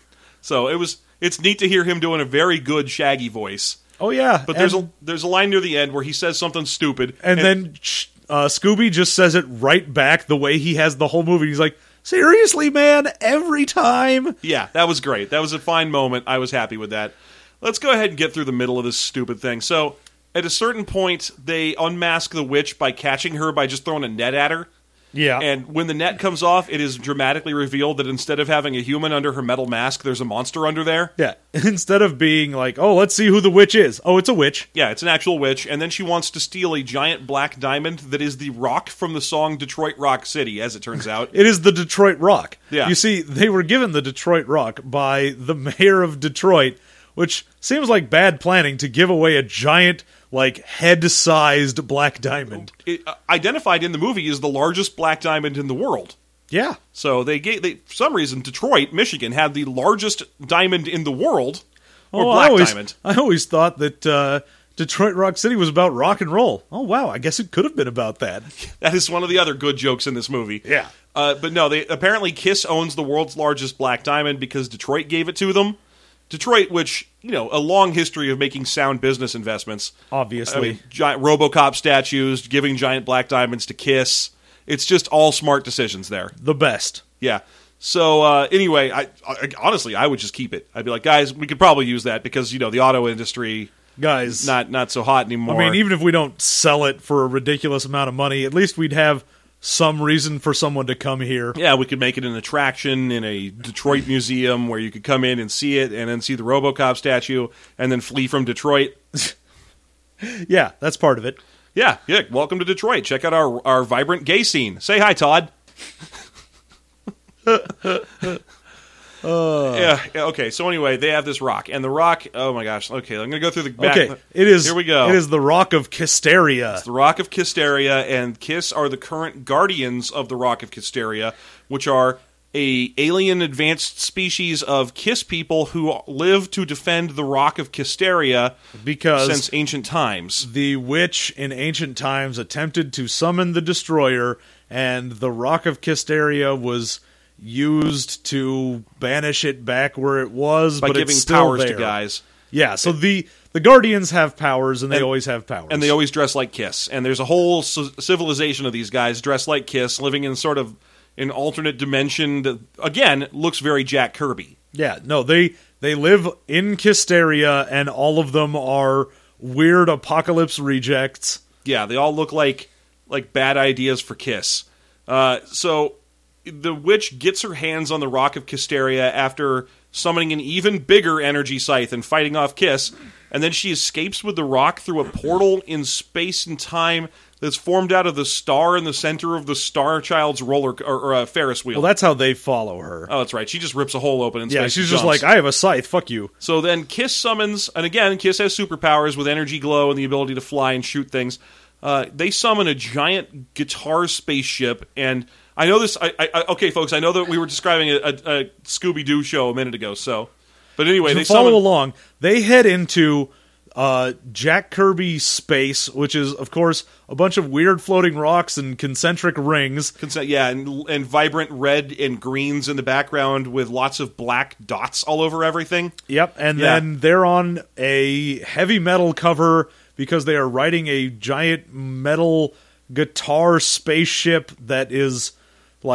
So it was, it's neat to hear him doing a very good Shaggy voice. Oh, yeah. But there's and, a there's a line near the end where he says something stupid. And, then uh, Scooby just says it right back the way he has the whole movie. He's like, seriously, man, every time? Yeah, that was great. That was a fine moment. I was happy with that. Let's go ahead and get through the middle of this stupid thing. So, at a certain point, they unmask the witch by catching her by just throwing a net at her. Yeah. And when the net comes off, it is dramatically revealed that instead of having a human under her metal mask, there's a monster under there. Yeah. Instead of being like, oh, let's see who the witch is. Oh, it's a witch. Yeah, it's an actual witch. And then she wants to steal a giant black diamond that is the rock from the song Detroit Rock City, as it turns out. It is the Detroit Rock. Yeah. You see, they were given the Detroit Rock by the mayor of Detroit, which seems like bad planning to give away a giant, like, head-sized black diamond. It, uh, identified in the movie as the largest black diamond in the world. Yeah. So they gave, they, for some reason, Detroit, Michigan, had the largest diamond in the world, or Oh, black I always, diamond. I always thought that uh, Detroit Rock City was about rock and roll. Oh, wow. I guess it could have been about that. That is one of the other good jokes in this movie. Yeah. Uh, but no, they apparently Kiss owns the world's largest black diamond because Detroit gave it to them. Detroit, which, you know, a long history of making sound business investments. Obviously. I mean, giant RoboCop statues, giving giant black diamonds to Kiss. It's just all smart decisions there. The best. Yeah. So uh, anyway, I, I honestly I would just keep it. I'd be like, guys, we could probably use that because, you know, the auto industry Guys. not not so hot anymore. I mean, even if we don't sell it for a ridiculous amount of money, at least we'd have some reason for someone to come here. Yeah, we could make it an attraction in a Detroit museum where you could come in and see it and then see the RoboCop statue and then flee from Detroit. Yeah, that's part of it. Yeah, yeah, welcome to Detroit. Check out our our vibrant gay scene. Say hi, Todd. Uh, yeah, yeah, okay, so anyway, they have this rock. And the rock, oh my gosh, okay, I'm going to go through the back. Okay, it is. Here we go. It is the Rock of Kisteria. The Rock of Kisteria, and Kiss are the current guardians of the Rock of Kisteria, which are a alien advanced species of Kiss people who live to defend the Rock of Kisteria Because since ancient times. the witch in ancient times attempted to summon the destroyer, and the Rock of Kisteria was used to banish it back where it was, By but giving it's still powers there. to guys. Yeah, so the the Guardians have powers, and they And- always have powers. And they always dress like Kiss. And there's a whole c- civilization of these guys dressed like Kiss, living in sort of an alternate dimension that, again, looks very Jack Kirby. Yeah, no, they they live in Kisteria, and all of them are weird apocalypse rejects. Yeah, they all look like like bad ideas for Kiss. Uh, so the witch gets her hands on the Rock of Kisteria after summoning an even bigger energy scythe and fighting off Kiss, and then she escapes with the rock through a portal in space and time that's formed out of the star in the center of the Star Child's roller or, or uh, Ferris wheel. Well, that's how they follow her. Oh, that's right. She just rips a hole open in space. Yeah, she's and just jumps. like, I have a scythe, fuck you. So then Kiss summons, and again, Kiss has superpowers with energy glow and the ability to fly and shoot things. Uh, they summon a giant guitar spaceship, and I know this. I, I, okay, folks, I know that we were describing a, a, a Scooby-Doo show a minute ago. So, but anyway, To they follow summon. along, they head into uh, Jack Kirby space, which is, of course, a bunch of weird floating rocks and concentric rings. Consent, yeah, and, and vibrant red and greens in the background with lots of black dots all over everything. Yep, and Yeah. then they're on a heavy metal cover because they are riding a giant metal guitar spaceship that is like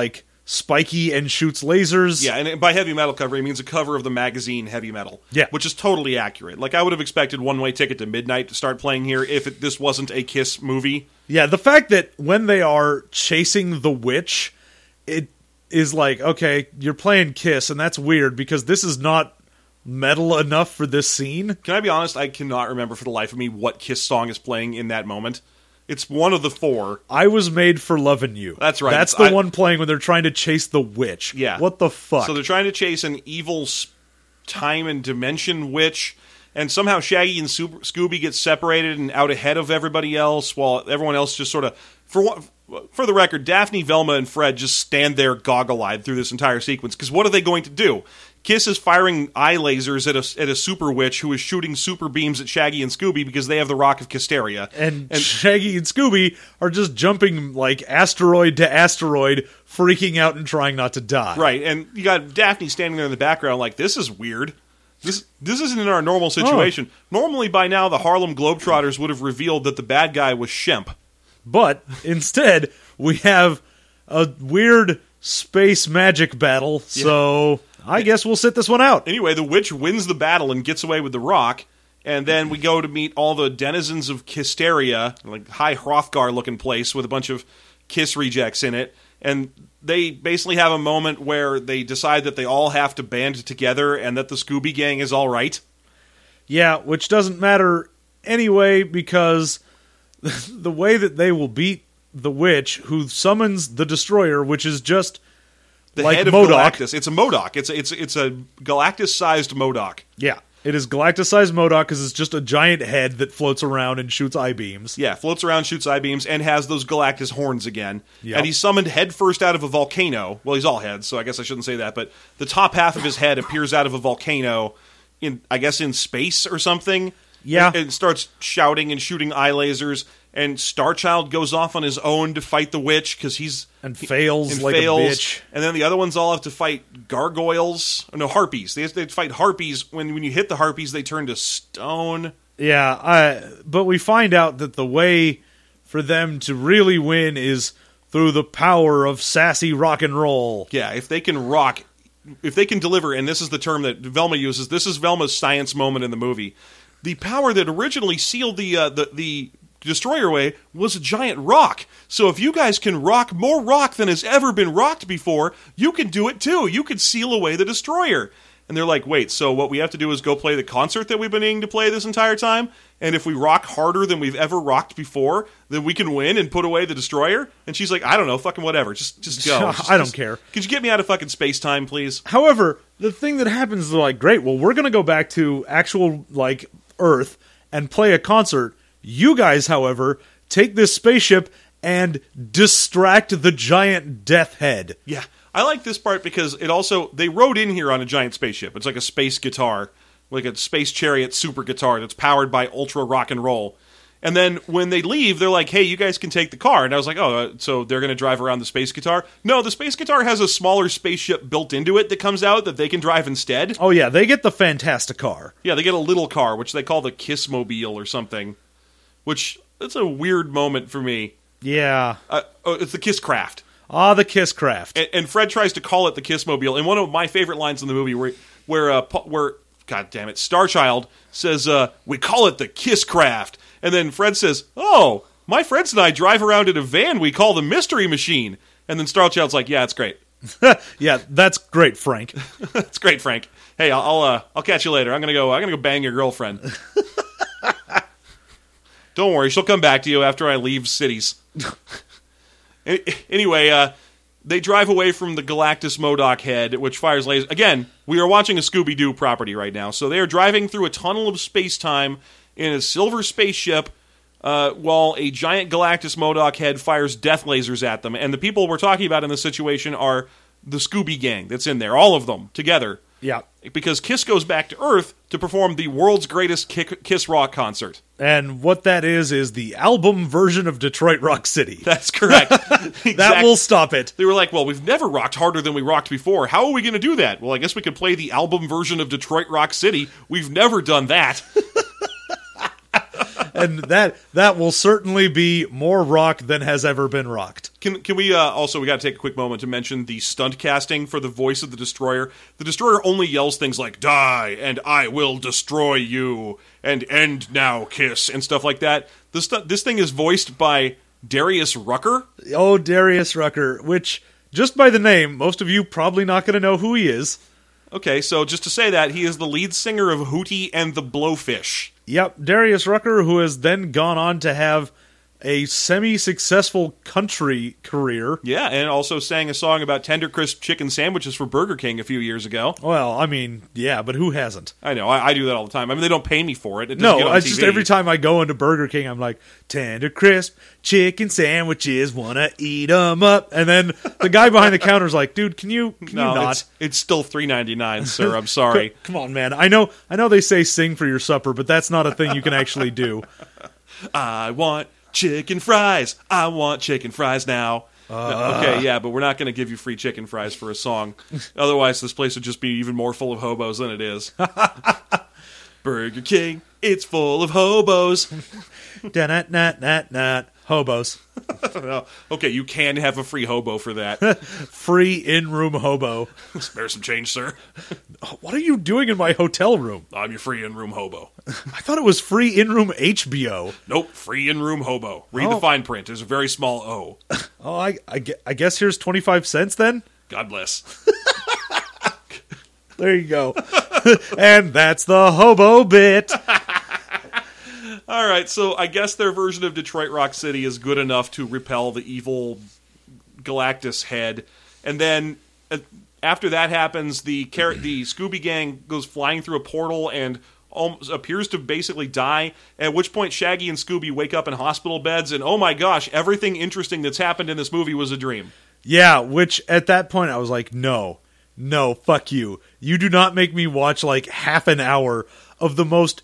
spiky and shoots lasers. Yeah, and by heavy metal cover, he means a cover of the magazine Heavy Metal. Yeah. Which is totally accurate. Like, I would have expected One Way Ticket to Midnight to start playing here if it, this wasn't a Kiss movie. Yeah, the fact that when they are chasing the witch, it is like, okay, you're playing Kiss, and that's weird because this is not metal enough for this scene. Can I be honest? I cannot remember for the life of me what Kiss song is playing in that moment. It's one of the four. I Was Made for Lovin' You. That's right. That's the I, one playing when they're trying to chase the witch. Yeah. What the fuck? So they're trying to chase an evil time and dimension witch, and somehow Shaggy and Super, Scooby get separated and out ahead of everybody else, while everyone else just sort of... For what, for the record, Daphne, Velma, and Fred just stand there goggle-eyed through this entire sequence, because what are they going to do? Kiss is firing eye lasers at a, at a super witch who is shooting super beams at Shaggy and Scooby because they have the Rock of Kisteria. And, and Shaggy and Scooby are just jumping like asteroid to asteroid, freaking out and trying not to die. Right, and you got Daphne standing there in the background like, this is weird. This this isn't in our normal situation. Oh. Normally by now the Harlem Globetrotters would have revealed that the bad guy was Shemp. But instead we have a weird space magic battle, yeah. so... I guess we'll sit this one out. Anyway, the witch wins the battle and gets away with the rock, and then we go to meet all the denizens of Kisteria, like High Hrothgar-looking place with a bunch of Kiss rejects in it, and they basically have a moment where they decide that they all have to band together and that the Scooby Gang is all right. Yeah, which doesn't matter anyway, because the way that they will beat the witch, who summons the Destroyer, which is just... The like head of MODOK. Galactus. It's a MODOK. It's a, it's it's a Galactus-sized MODOK. Yeah, it is Galactus-sized MODOK because it's just a giant head that floats around and shoots eye beams. Yeah, floats around, shoots eye beams, and has those Galactus horns again. Yep. And he's summoned headfirst out of a volcano. Well, he's all heads, so I guess I shouldn't say that. But the top half of his head appears out of a volcano, in I guess in space or something. Yeah. And, and starts shouting and shooting eye lasers. And Starchild goes off on his own to fight the witch because he's and fails and like fails. a bitch. And then the other ones all have to fight gargoyles. No, harpies. They have to fight harpies. When when you hit the harpies, they turn to stone. Yeah, I, but we find out that the way for them to really win is through the power of sassy rock and roll. Yeah, if they can rock, if they can deliver, and this is the term that Velma uses. This is Velma's science moment in the movie. The power that originally sealed the uh, the the Destroyer way was a giant rock. So if you guys can rock more rock than has ever been rocked before, you can do it too. You can seal away the Destroyer. And they're like, wait, so what we have to do is go play the concert that we've been needing to play this entire time? And if we rock harder than we've ever rocked before, then we can win and put away the Destroyer? And she's like, I don't know, fucking whatever. Just just go. Just, I don't just, care. Could you get me out of fucking space-time, please? However, the thing that happens is like, great, well, we're going to go back to actual, like, Earth and play a concert. You guys, however, take this spaceship and distract the giant death head. Yeah, I like this part because it also, they rode in here on a giant spaceship. It's like a space guitar, like a space chariot super guitar that's powered by ultra rock and roll. And then when they leave, they're like, hey, you guys can take the car. And I was like, oh, uh, so they're going to drive around the space guitar? No, the space guitar has a smaller spaceship built into it that comes out that they can drive instead. Oh, yeah, they get the Fantasticar. Yeah, they get a little car, which they call the Kissmobile or something. Which, that's a weird moment for me. Yeah. Uh, oh, it's the Kisscraft. Ah, the Kisscraft. And, and Fred tries to call it the Kissmobile. And one of my favorite lines in the movie where, where, uh, where God damn it, Starchild says, uh, we call it the Kisscraft. And then Fred says, oh, my friends and I drive around in a van we call the Mystery Machine. And then Starchild's like, yeah, it's great. Yeah, that's great, Frank. That's great, Frank. Hey, I'll I'll, uh, I'll catch you later. I'm gonna go. I'm gonna go bang your girlfriend. Don't worry, she'll come back to you after I leave cities. Anyway, uh, they drive away from the Galactus MODOK head, which fires lasers. Again, we are watching a Scooby-Doo property right now. So they are driving through a tunnel of space-time in a silver spaceship uh, while a giant Galactus MODOK head fires death lasers at them. And the people we're talking about in this situation are the Scooby Gang that's in there, all of them, together. Yeah. Because Kiss goes back to Earth to perform the world's greatest Kiss Rock concert. And what that is, is the album version of Detroit Rock City. That's correct. Exactly. That will stop it. They were like, well, we've never rocked harder than we rocked before. How are we going to do that? Well, I guess we could play the album version of Detroit Rock City. We've never done that. And that that will certainly be more rock than has ever been rocked. Can can we uh, also, we got to take a quick moment to mention the stunt casting for the voice of the Destroyer. The Destroyer only yells things like, die, and I will destroy you, and end now, kiss, and stuff like that. This, this thing is voiced by Darius Rucker. Oh, Darius Rucker, which, just by the name, most of you probably not going to know who he is. Okay, so just to say that, he is the lead singer of Hootie and the Blowfish. Yep, Darius Rucker, who has then gone on to have a semi-successful country career. Yeah, and also sang a song about Tender Crisp chicken sandwiches for Burger King a few years ago. Well, I mean, yeah, but who hasn't? I know, I, I do that all the time. I mean, they don't pay me for it. It No, doesn't get on I T V. just every time I go into Burger King, I'm like, Tender Crisp chicken sandwiches, wanna eat 'em up. And then the guy behind the counter is like, dude, can you, can no, you not? It's, it's still three ninety-nine, sir. I'm sorry. Come on, man. I know, I know they say sing for your supper, but that's not a thing you can actually do. I want chicken fries. I want chicken fries now. Uh, okay, yeah, but we're not going to give you free chicken fries for a song. Otherwise, this place would just be even more full of hobos than it is. Burger King, it's full of hobos. Da-nat-nat-nat-nat. Hobos. No. Okay, you can have a free hobo for that. Free in-room hobo. Spare some change, sir. What are you doing in my hotel room? I'm your free in-room hobo. I thought it was free in-room H B O. Nope, free in-room hobo. Read Oh. the fine print. There's a very small O. Oh, I, I, gue- I guess here's twenty-five cents then? God bless. There you go. And that's the hobo bit. All right, so I guess their version of Detroit Rock City is good enough to repel the evil Galactus head. And then uh, after that happens, the Car- the Scooby Gang goes flying through a portal and almost appears to basically die, at which point Shaggy and Scooby wake up in hospital beds, and oh my gosh, everything interesting that's happened in this movie was a dream. Yeah, which at that point I was like, no, no, fuck you. You do not make me watch like half an hour of the most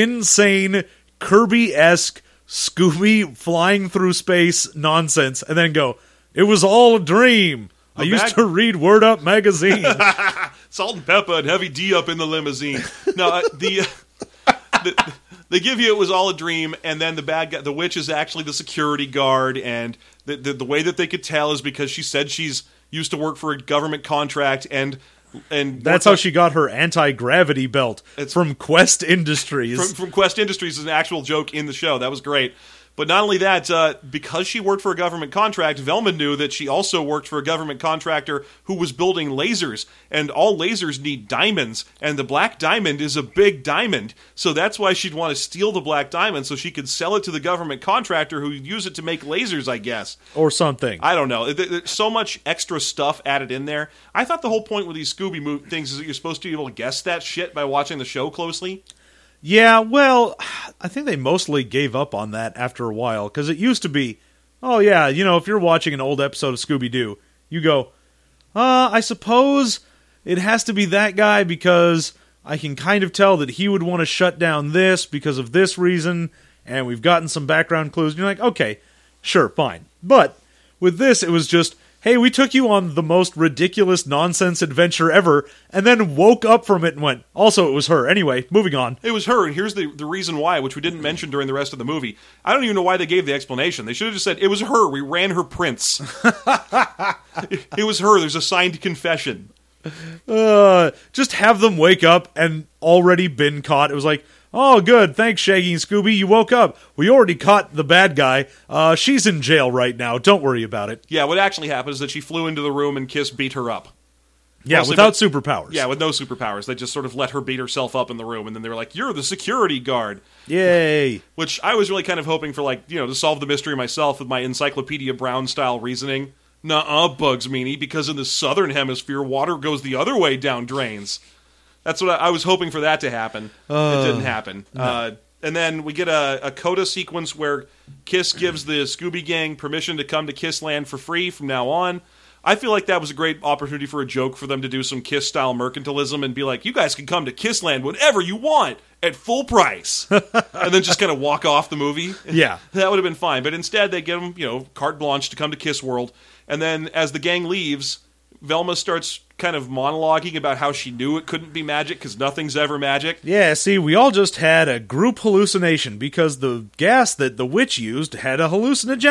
insane Kirby-esque Scooby flying through space nonsense and then go, it was all a dream. I The used bag- to read Word Up magazine. Salt and Pepper and Heavy D up in the limousine. No, uh, the, uh, the they give you it was all a dream, and then the bad guy, the witch, is actually the security guard, and the, the the way that they could tell is because she said she's used to work for a government contract, and and That's how she got her anti-gravity belt It's- from Quest Industries. from, from Quest Industries is an actual joke in the show. That was great. But not only that, uh, because she worked for a government contract, Velma knew that she also worked for a government contractor who was building lasers, and all lasers need diamonds, and the black diamond is a big diamond, so that's why she'd want to steal the black diamond so she could sell it to the government contractor who would use it to make lasers, I guess. or something. I don't know. There- There's so much extra stuff added in there. I thought the whole point with these Scooby mo- things is that you're supposed to be able to guess that shit by watching the show closely. Yeah, well, I think they mostly gave up on that after a while, because it used to be, oh yeah, you know, if you're watching an old episode of Scooby-Doo, you go, uh, I suppose it has to be that guy because I can kind of tell that he would want to shut down this because of this reason, and we've gotten some background clues, and you're like, okay, sure, fine. But with this, it was just, hey, we took you on the most ridiculous nonsense adventure ever, and then woke up from it and went, also, it was her. Anyway, moving on. It was her, and here's the, the reason why, which we didn't mention during the rest of the movie. I don't even know why they gave the explanation. They should have just said, it was her, we ran her prints. it, it was her, there's a signed confession. Uh, just have them wake up and already been caught. It was like, oh, good, thanks, Shaggy and Scooby, you woke up. We already caught the bad guy. Uh, she's in jail right now. Don't worry about it. Yeah, what actually happened is that she flew into the room and Kiss beat her up. Yeah, Mostly without by- superpowers. Yeah, with no superpowers. They just sort of let her beat herself up in the room, and then they were like, you're the security guard. Yay. Which I was really kind of hoping for, like, you know, to solve the mystery myself with my Encyclopedia Brown-style reasoning. Nuh-uh, Bugs Meanie, because in the southern hemisphere, water goes the other way down drains. That's what I, I was hoping for that to happen. Uh, it didn't happen. No. Uh, and then we get a, a coda sequence where Kiss gives the Scooby Gang permission to come to Kissland for free from now on. I feel like that was a great opportunity for a joke for them to do some Kiss-style mercantilism and be like, you guys can come to Kissland whenever you want at full price. And then just kind of walk off the movie. Yeah. That would have been fine. But instead, they give them, you know, carte blanche to come to Kiss World. And then as the gang leaves, Velma starts kind of monologuing about how she knew it couldn't be magic because nothing's ever magic. Yeah, see, we all just had a group hallucination because the gas that the witch used had a hallucinogenic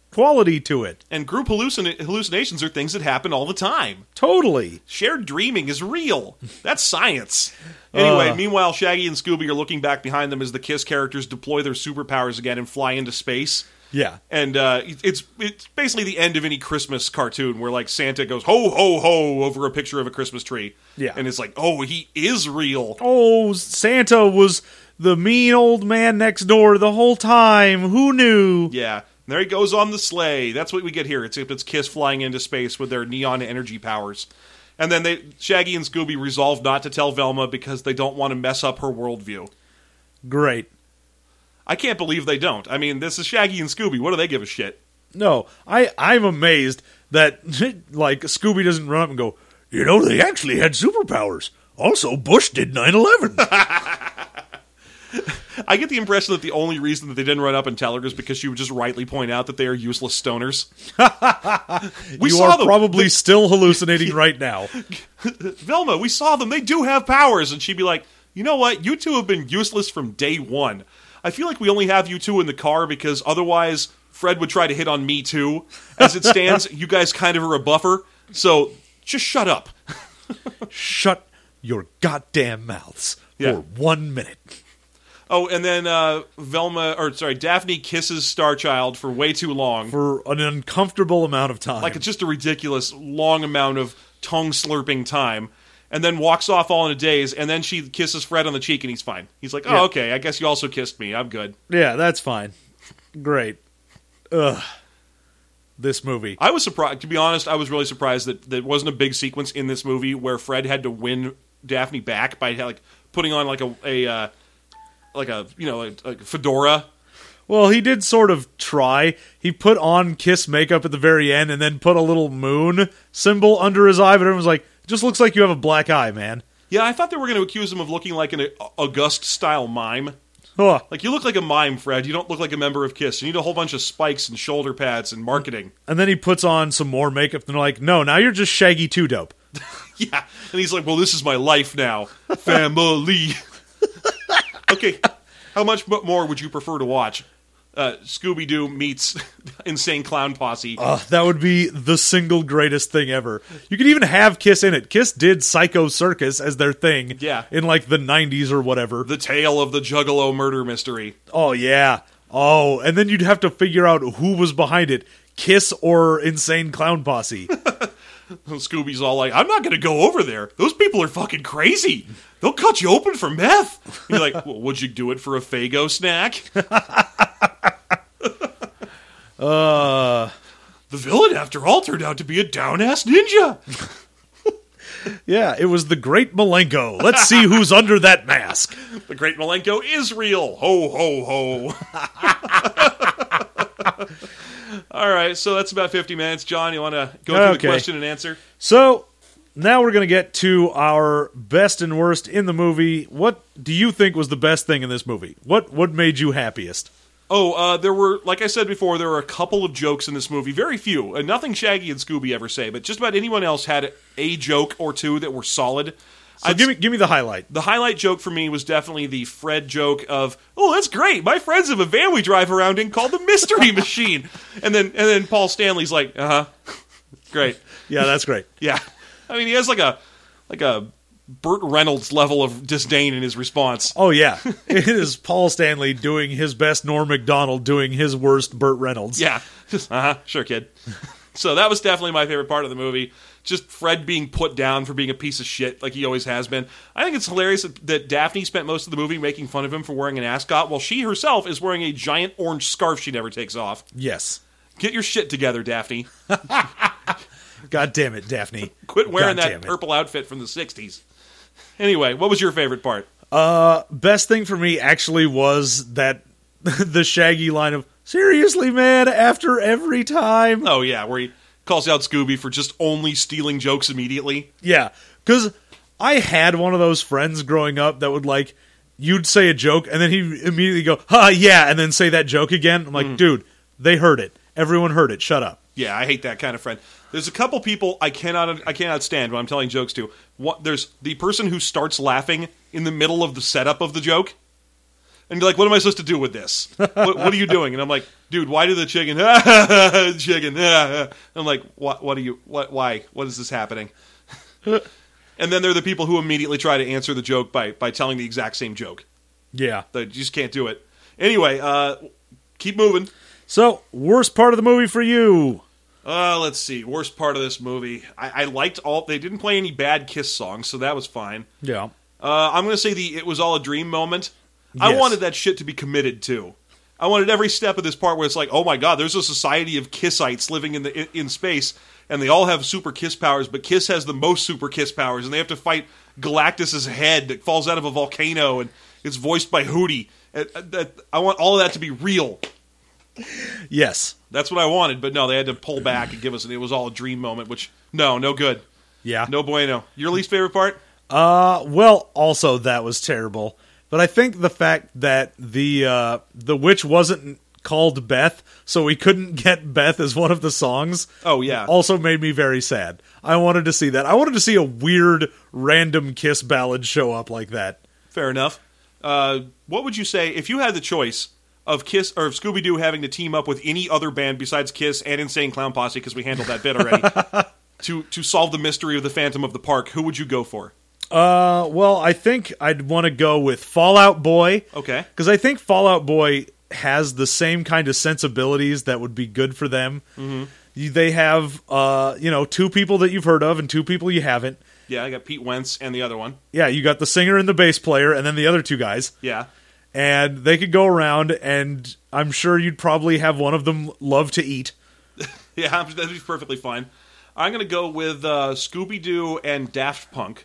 quality to it. And group hallucin- hallucinations are things that happen all the time. Totally. Shared dreaming is real. That's science. Anyway, Uh. meanwhile, Shaggy and Scooby are looking back behind them as the KISS characters deploy their superpowers again and fly into space. Yeah. And uh, it's it's basically the end of any Christmas cartoon where, like, Santa goes, ho, ho, ho, over a picture of a Christmas tree. Yeah. And it's like, oh, he is real. Oh, Santa was the mean old man next door the whole time. Who knew? Yeah. And there he goes on the sleigh. That's what we get here, except it's KISS flying into space with their neon energy powers. And then they Shaggy and Scooby resolve not to tell Velma because they don't want to mess up her worldview. Great. I can't believe they don't. I mean, this is Shaggy and Scooby. What do they give a shit? No, I, I'm amazed that, like, Scooby doesn't run up and go, you know, they actually had superpowers. Also, Bush did nine eleven. I get the impression that the only reason that they didn't run up and tell her is because she would just rightly point out that they are useless stoners. we you saw are them. probably They- still hallucinating right now. Velma, we saw them. They do have powers. And she'd be like, you know what? You two have been useless from day one. I feel like we only have you two in the car because otherwise Fred would try to hit on me too. As it stands, you guys kind of are a buffer. So just shut up. Shut your goddamn mouths Yeah. for one minute. Oh, and then uh, Velma, or sorry, Daphne kisses Starchild for way too long. For an uncomfortable amount of time. Like it's just a ridiculous long amount of tongue slurping time. And then walks off all in a daze, and then she kisses Fred on the cheek, and he's fine. He's like, oh, Yeah. okay, I guess you also kissed me. I'm good. Yeah, that's fine. Great. Ugh. This movie. I was surprised, to be honest, I was really surprised that there wasn't a big sequence in this movie where Fred had to win Daphne back by like putting on like a, a uh, like a, you know, a, a fedora. Well, he did sort of try. He put on Kiss makeup at the very end and then put a little moon symbol under his eye, but everyone was like, it just looks like you have a black eye, man. Yeah, I thought they were going to accuse him of looking like an August-style mime. Huh. Like, you look like a mime, Fred. You don't look like a member of KISS. You need a whole bunch of spikes and shoulder pads and marketing. And then he puts on some more makeup, and they're like, no, now you're just Shaggy Two Dope. Yeah, and he's like, well, this is my life now. Family. Okay, how much more would you prefer to watch? Uh, Scooby-Doo meets Insane Clown Posse. Uh, that would be the single greatest thing ever. You could even have Kiss in it. Kiss did Psycho Circus as their thing Yeah. in like the nineties or whatever. The tale of the Juggalo murder mystery. Oh, yeah. Oh, and then you'd have to figure out who was behind it. Kiss or Insane Clown Posse. Scooby's all like, I'm not going to go over there. Those people are fucking crazy. They'll cut you open for meth. And you're like, well, would you do it for a Faygo snack? Uh, The villain, after all, turned out to be a down-ass ninja. yeah, it was the Great Malenko. Let's see who's under that mask. The Great Malenko is real. Ho, ho, ho. All right, so that's about fifty minutes. John, you want to go through Okay. the question and answer? So, now we're going to get to our best and worst in the movie. What do you think was the best thing in this movie? What what made you happiest? Oh, uh, there were, like I said before, there were a couple of jokes in this movie. Very few. Uh, nothing Shaggy and Scooby ever say, but just about anyone else had a joke or two that were solid. So give me give me the highlight. The highlight joke for me was definitely the Fred joke of, oh, that's great. My friends have a van we drive around in called the Mystery Machine. And then and then Paul Stanley's like, uh-huh. Great. Yeah, that's great. Yeah. I mean, he has like a like a Burt Reynolds level of disdain in his response. Oh, yeah. It is Paul Stanley doing his best Norm Macdonald doing his worst Burt Reynolds. Yeah. Just, uh-huh. Sure, kid. So that was definitely my favorite part of the movie. Just Fred being put down for being a piece of shit like he always has been. I think it's hilarious that, that Daphne spent most of the movie making fun of him for wearing an ascot while she herself is wearing a giant orange scarf she never takes off. Yes. Get your shit together, Daphne. God damn it, Daphne. Quit wearing God that damn it. purple outfit from the sixties. Anyway, what was your favorite part? Uh, best thing for me actually was that the Shaggy line of, seriously, man, after every time? Oh, yeah, where he calls out Scooby for just only stealing jokes immediately. Yeah, because I had one of those friends growing up that would, like, you'd say a joke, and then he'd immediately go, ha, yeah, and then say that joke again. I'm like, Mm. dude, they heard it. Everyone heard it. Shut up. Yeah, I hate that kind of friend. There's a couple people I cannot I cannot stand when I'm telling jokes to. What, there's the person who starts laughing in the middle of the setup of the joke. And you're like, what am I supposed to do with this? what, what are you doing? And I'm like, dude, why do the chicken, chicken, I'm like, what, what are you, what, why, what is this happening? And then there are the people who immediately try to answer the joke by, by telling the exact same joke. Yeah. They just can't do it. Anyway, uh, keep moving. So, worst part of the movie for you? Uh, let's see. Worst part of this movie. I, I liked all, they didn't play any bad Kiss songs, so that was fine. Yeah. Uh, I'm going to say the It Was All a Dream moment. I Yes. wanted that shit to be committed to. I wanted every step of this part where it's like, oh my god, there's a society of Kissites living in the in, in space, and they all have super Kiss powers, but Kiss has the most super Kiss powers, and they have to fight Galactus's head that falls out of a volcano, and it's voiced by Hootie. And, uh, that, I want all of that to be real. Yes. That's what I wanted, but no, they had to pull back and give us an It Was All a Dream moment, which, no, no good. Yeah. No bueno. Your least favorite part? Uh, well, also that was terrible. But I think the fact that the uh, the witch wasn't called Beth, so we couldn't get Beth as one of the songs. Oh, yeah. Also made me very sad. I wanted to see that. I wanted to see a weird, random Kiss ballad show up like that. Fair enough. Uh, what would you say if you had the choice of Kiss or of Scooby-Doo having to team up with any other band besides Kiss and Insane Clown Posse, because we handled that bit already, to to solve the mystery of the Phantom of the Park? Who would you go for? Uh, well, I think I'd want to go with Fallout Boy. Okay. Because I think Fallout Boy has the same kind of sensibilities that would be good for them. Mm-hmm. They have, uh, you know, two people that you've heard of and two people you haven't. Yeah, I got Pete Wentz and the other one. Yeah, you got the singer and the bass player, and then the other two guys. Yeah. And they could go around, and I'm sure you'd probably have one of them love to eat. Yeah, that'd be perfectly fine. I'm going to go with uh, Scooby-Doo and Daft Punk.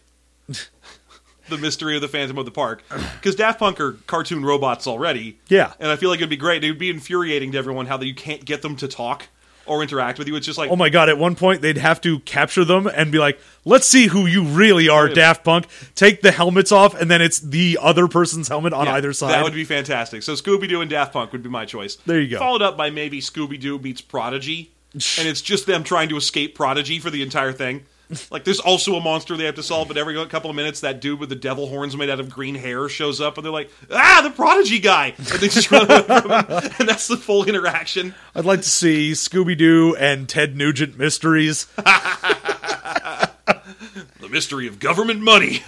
The mystery of the Phantom of the Park. Because Daft Punk are cartoon robots already. Yeah. And I feel like it'd be great. It would be infuriating to everyone how that you can't get them to talk or interact with you. It's just like... Oh my god, at one point they'd have to capture them and be like, let's see who you really are, Daft Punk. Take the helmets off, and then it's the other person's helmet on yeah, either side. That would be fantastic. So Scooby-Doo and Daft Punk would be my choice. There you go. Followed up by maybe Scooby-Doo meets Prodigy. And it's just them trying to escape Prodigy for the entire thing. Like, there's also a monster they have to solve, but every couple of minutes, that dude with the devil horns made out of green hair shows up, and they're like, ah, the Prodigy guy! And they just run away from him, and that's the full interaction. I'd like to see Scooby-Doo and Ted Nugent Mysteries. The mystery of government money.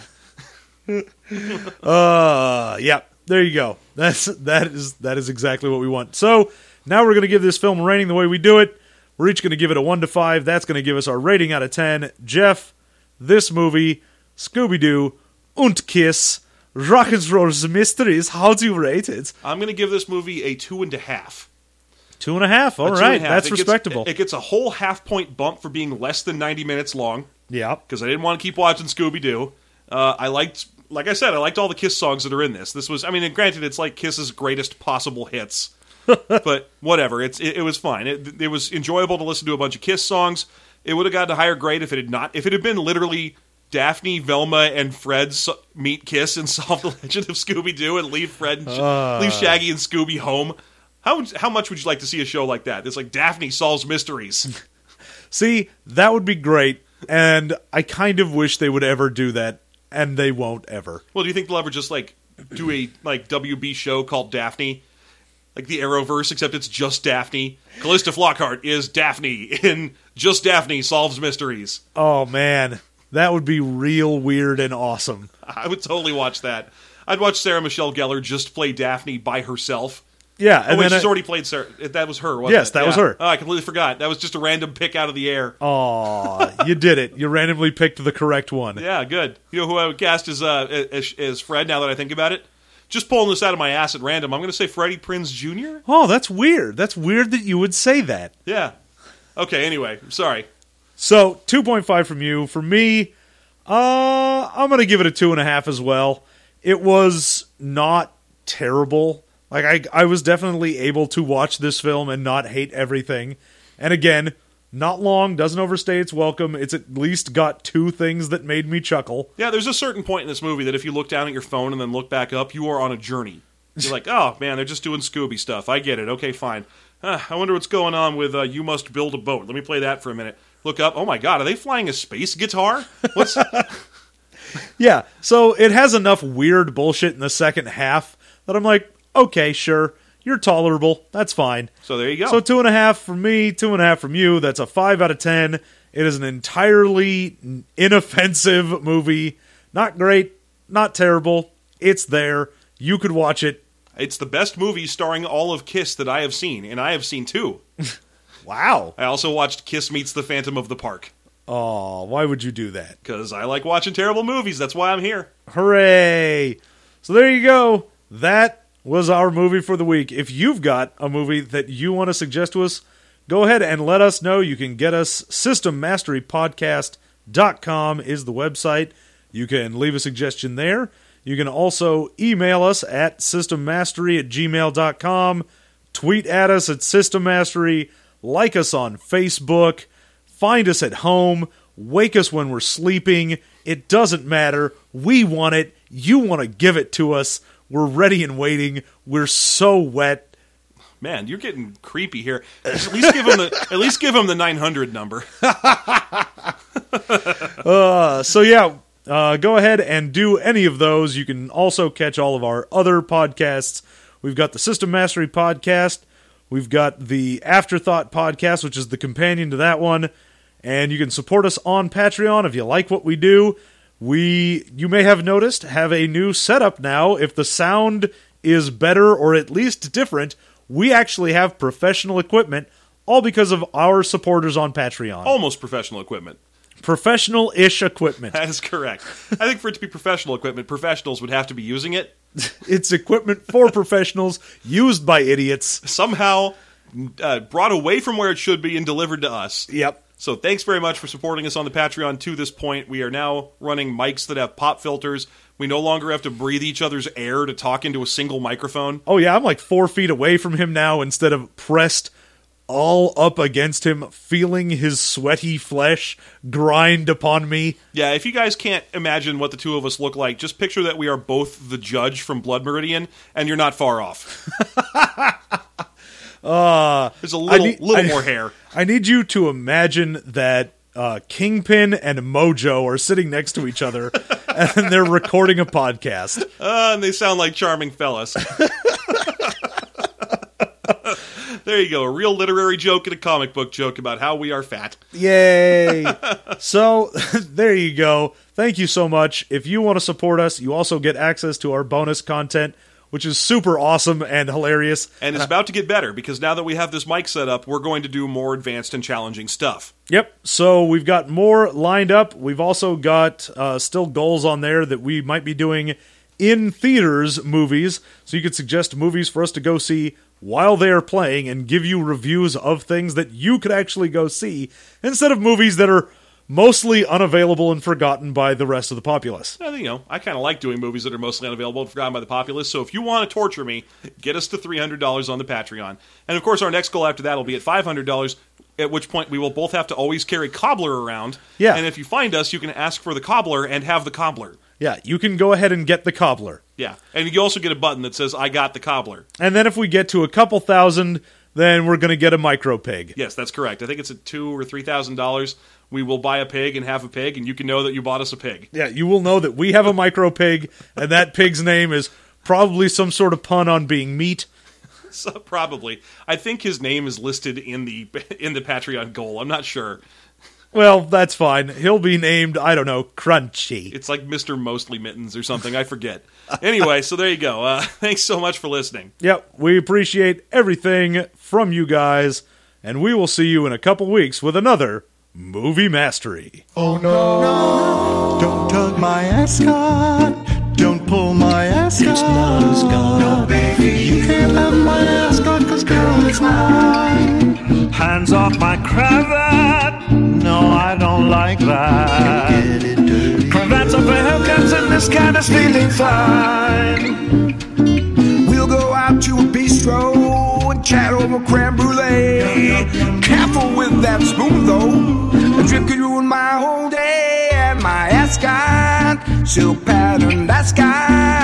uh, yeah, there you go. That's, that is, that is exactly what we want. So, now we're going to give this film a rating the way we do it. We're each going to give it a one to five. That's going to give us our rating out of ten. Jeff, this movie, Scooby-Doo, und Kiss, Rock'n'Roll's Mysteries, how do you rate it? I'm going to give this movie a two and a half. Two and a half. All A two right, and a half. that's It gets- respectable. it gets a whole half point bump for being less than ninety minutes long. Yeah. Because I didn't want to keep watching Scooby-Doo. Uh, I liked, like I said, I liked all the Kiss songs that are in this. This was, I mean, and granted, it's like Kiss's greatest possible hits. But whatever, it's it, it was fine. It, it was enjoyable to listen to a bunch of Kiss songs. It would have gotten a higher grade if it had not. If it had been literally Daphne, Velma, and Fred so, meet Kiss and solve the Legend of Scooby-Doo and leave Fred, and, Uh. leave Shaggy and Scooby home. How would- how much would you like to see a show like that? It's like Daphne solves mysteries. See, that would be great, and I kind of wish they would ever do that, and they won't ever. Well, do you think they'll ever just like do a like W B show called Daphne? Like the Arrowverse, except it's just Daphne. Callista Flockhart is Daphne in Just Daphne Solves Mysteries. Oh, man. That would be real weird and awesome. I would totally watch that. I'd watch Sarah Michelle Gellar just play Daphne by herself. Yeah. Oh, And wait, then she's I- already played Sarah. That was her, wasn't Yes, it? that was Yeah. her. Oh, I completely forgot. That was just a random pick out of the air. Aw, you did it. You randomly picked the correct one. Yeah, good. You know who I would cast as, uh, as, as Fred, now that I think about it? Just pulling this out of my ass at random, I'm going to say Freddie Prinze Junior Oh, that's weird. That's weird that you would say that. Yeah. Okay, anyway, sorry. So, two point five from you. For me, uh, I'm going to give it a two point five as well. It was not terrible. Like, I, I was definitely able to watch this film and not hate everything. And again, not long, doesn't overstay its welcome. It's at least got two things that made me chuckle. Yeah, there's a certain point in this movie that if you look down at your phone and then look back up, you are on a journey. You're like, oh, man, they're just doing Scooby stuff. I get it. Okay, fine. Huh, I wonder what's going on with uh, You Must Build a Boat. Let me play that for a minute. Look up. Oh, my God, are they flying a space guitar? What's... Yeah, so it has enough weird bullshit in the second half that I'm like, okay, sure, you're tolerable. That's fine. So there you go. So two and a half from me, two and a half from you. That's a five out of ten. It is an entirely inoffensive movie. Not great, not terrible. It's there. You could watch it. It's the best movie starring all of Kiss that I have seen, and I have seen two. Wow. I also watched Kiss Meets the Phantom of the Park. Oh, why would you do that? Because I like watching terrible movies. That's why I'm here. Hooray! So there you go. That was our movie for the week. If you've got a movie that you want to suggest to us, go ahead and let us know. You can get us system mastery podcast dot com is the website. You can leave a suggestion there. You can also email us at system mastery at gmail dot com, tweet at us at systemmastery, like us on Facebook, find us at home, wake us when we're sleeping. It doesn't matter. We want it. You want to give it to us. We're ready and waiting. We're so wet. Man, you're getting creepy here. Just at least give him the at least give him the nine hundred number. uh, so yeah. Uh, go ahead and do any of those. You can also catch all of our other podcasts. We've got the System Mastery podcast. We've got the Afterthought podcast, which is the companion to that one. And you can support us on Patreon if you like what we do. We, you may have noticed, have a new setup now. If the sound is better or at least different, we actually have professional equipment, all because of our supporters on Patreon. Almost professional equipment. Professional-ish equipment. That is correct. I think for it to be professional equipment, professionals would have to be using it. It's equipment for professionals, used by idiots. Somehow uh, brought away from where it should be and delivered to us. Yep. So thanks very much for supporting us on the Patreon to this point. We are now running mics that have pop filters. We no longer have to breathe each other's air to talk into a single microphone. Oh yeah, I'm like four feet away from him now instead of pressed all up against him, feeling his sweaty flesh grind upon me. Yeah, if you guys can't imagine what the two of us look like, just picture that we are both the judge from Blood Meridian, and you're not far off. uh, There's a little, need, little I, more hair. I need you to imagine that uh, Kingpin and Mojo are sitting next to each other, and they're recording a podcast. Uh, and they sound like charming fellas. There you go, a real literary joke and a comic book joke about how we are fat. Yay! So, there you go. Thank you so much. If you want to support us, you also get access to our bonus content, which is super awesome and hilarious. And it's about to get better, because now that we have this mic set up, we're going to do more advanced and challenging stuff. Yep, so we've got more lined up. We've also got uh, still goals on there that we might be doing in theaters movies, so you could suggest movies for us to go see while they are playing and give you reviews of things that you could actually go see, instead of movies that are mostly unavailable and forgotten by the rest of the populace. You know, I kind of like doing movies that are mostly unavailable and forgotten by the populace, so if you want to torture me, get us to three hundred dollars on the Patreon. And of course, our next goal after that will be at five hundred dollars, at which point we will both have to always carry cobbler around. Yeah. And if you find us, you can ask for the cobbler and have the cobbler. Yeah, you can go ahead and get the cobbler. Yeah, and you also get a button that says, I got the cobbler. And then if we get to a couple thousand, then we're going to get a micro pig. Yes, that's correct. I think it's at two or three thousand dollars. We will buy a pig and have a pig, and you can know that you bought us a pig. Yeah, you will know that we have a micro pig, and that pig's name is probably some sort of pun on being meat. So, probably. I think his name is listed in the in the Patreon goal. I'm not sure. Well, that's fine. He'll be named, I don't know, Crunchy. It's like Mister Mostly Mittens or something. I forget. Anyway, so there you go. Uh, thanks so much for listening. Yep, we appreciate everything from you guys, and we will see you in a couple weeks with another Movie Mastery. Oh no, no, don't tug my ascot, don't pull my ascot. It's not a ascot. No, baby, you can't have my ascot, cause girl, it's mine. Hands off my cravat, no, I don't like that. Get it dirty. Cravats up and haircuts and this kind of feeling fine. We'll go out to a bistro and chat over creme brulee. Careful with that spoon though, a drip could ruin my whole day. And my ascot, silk patterned ascot.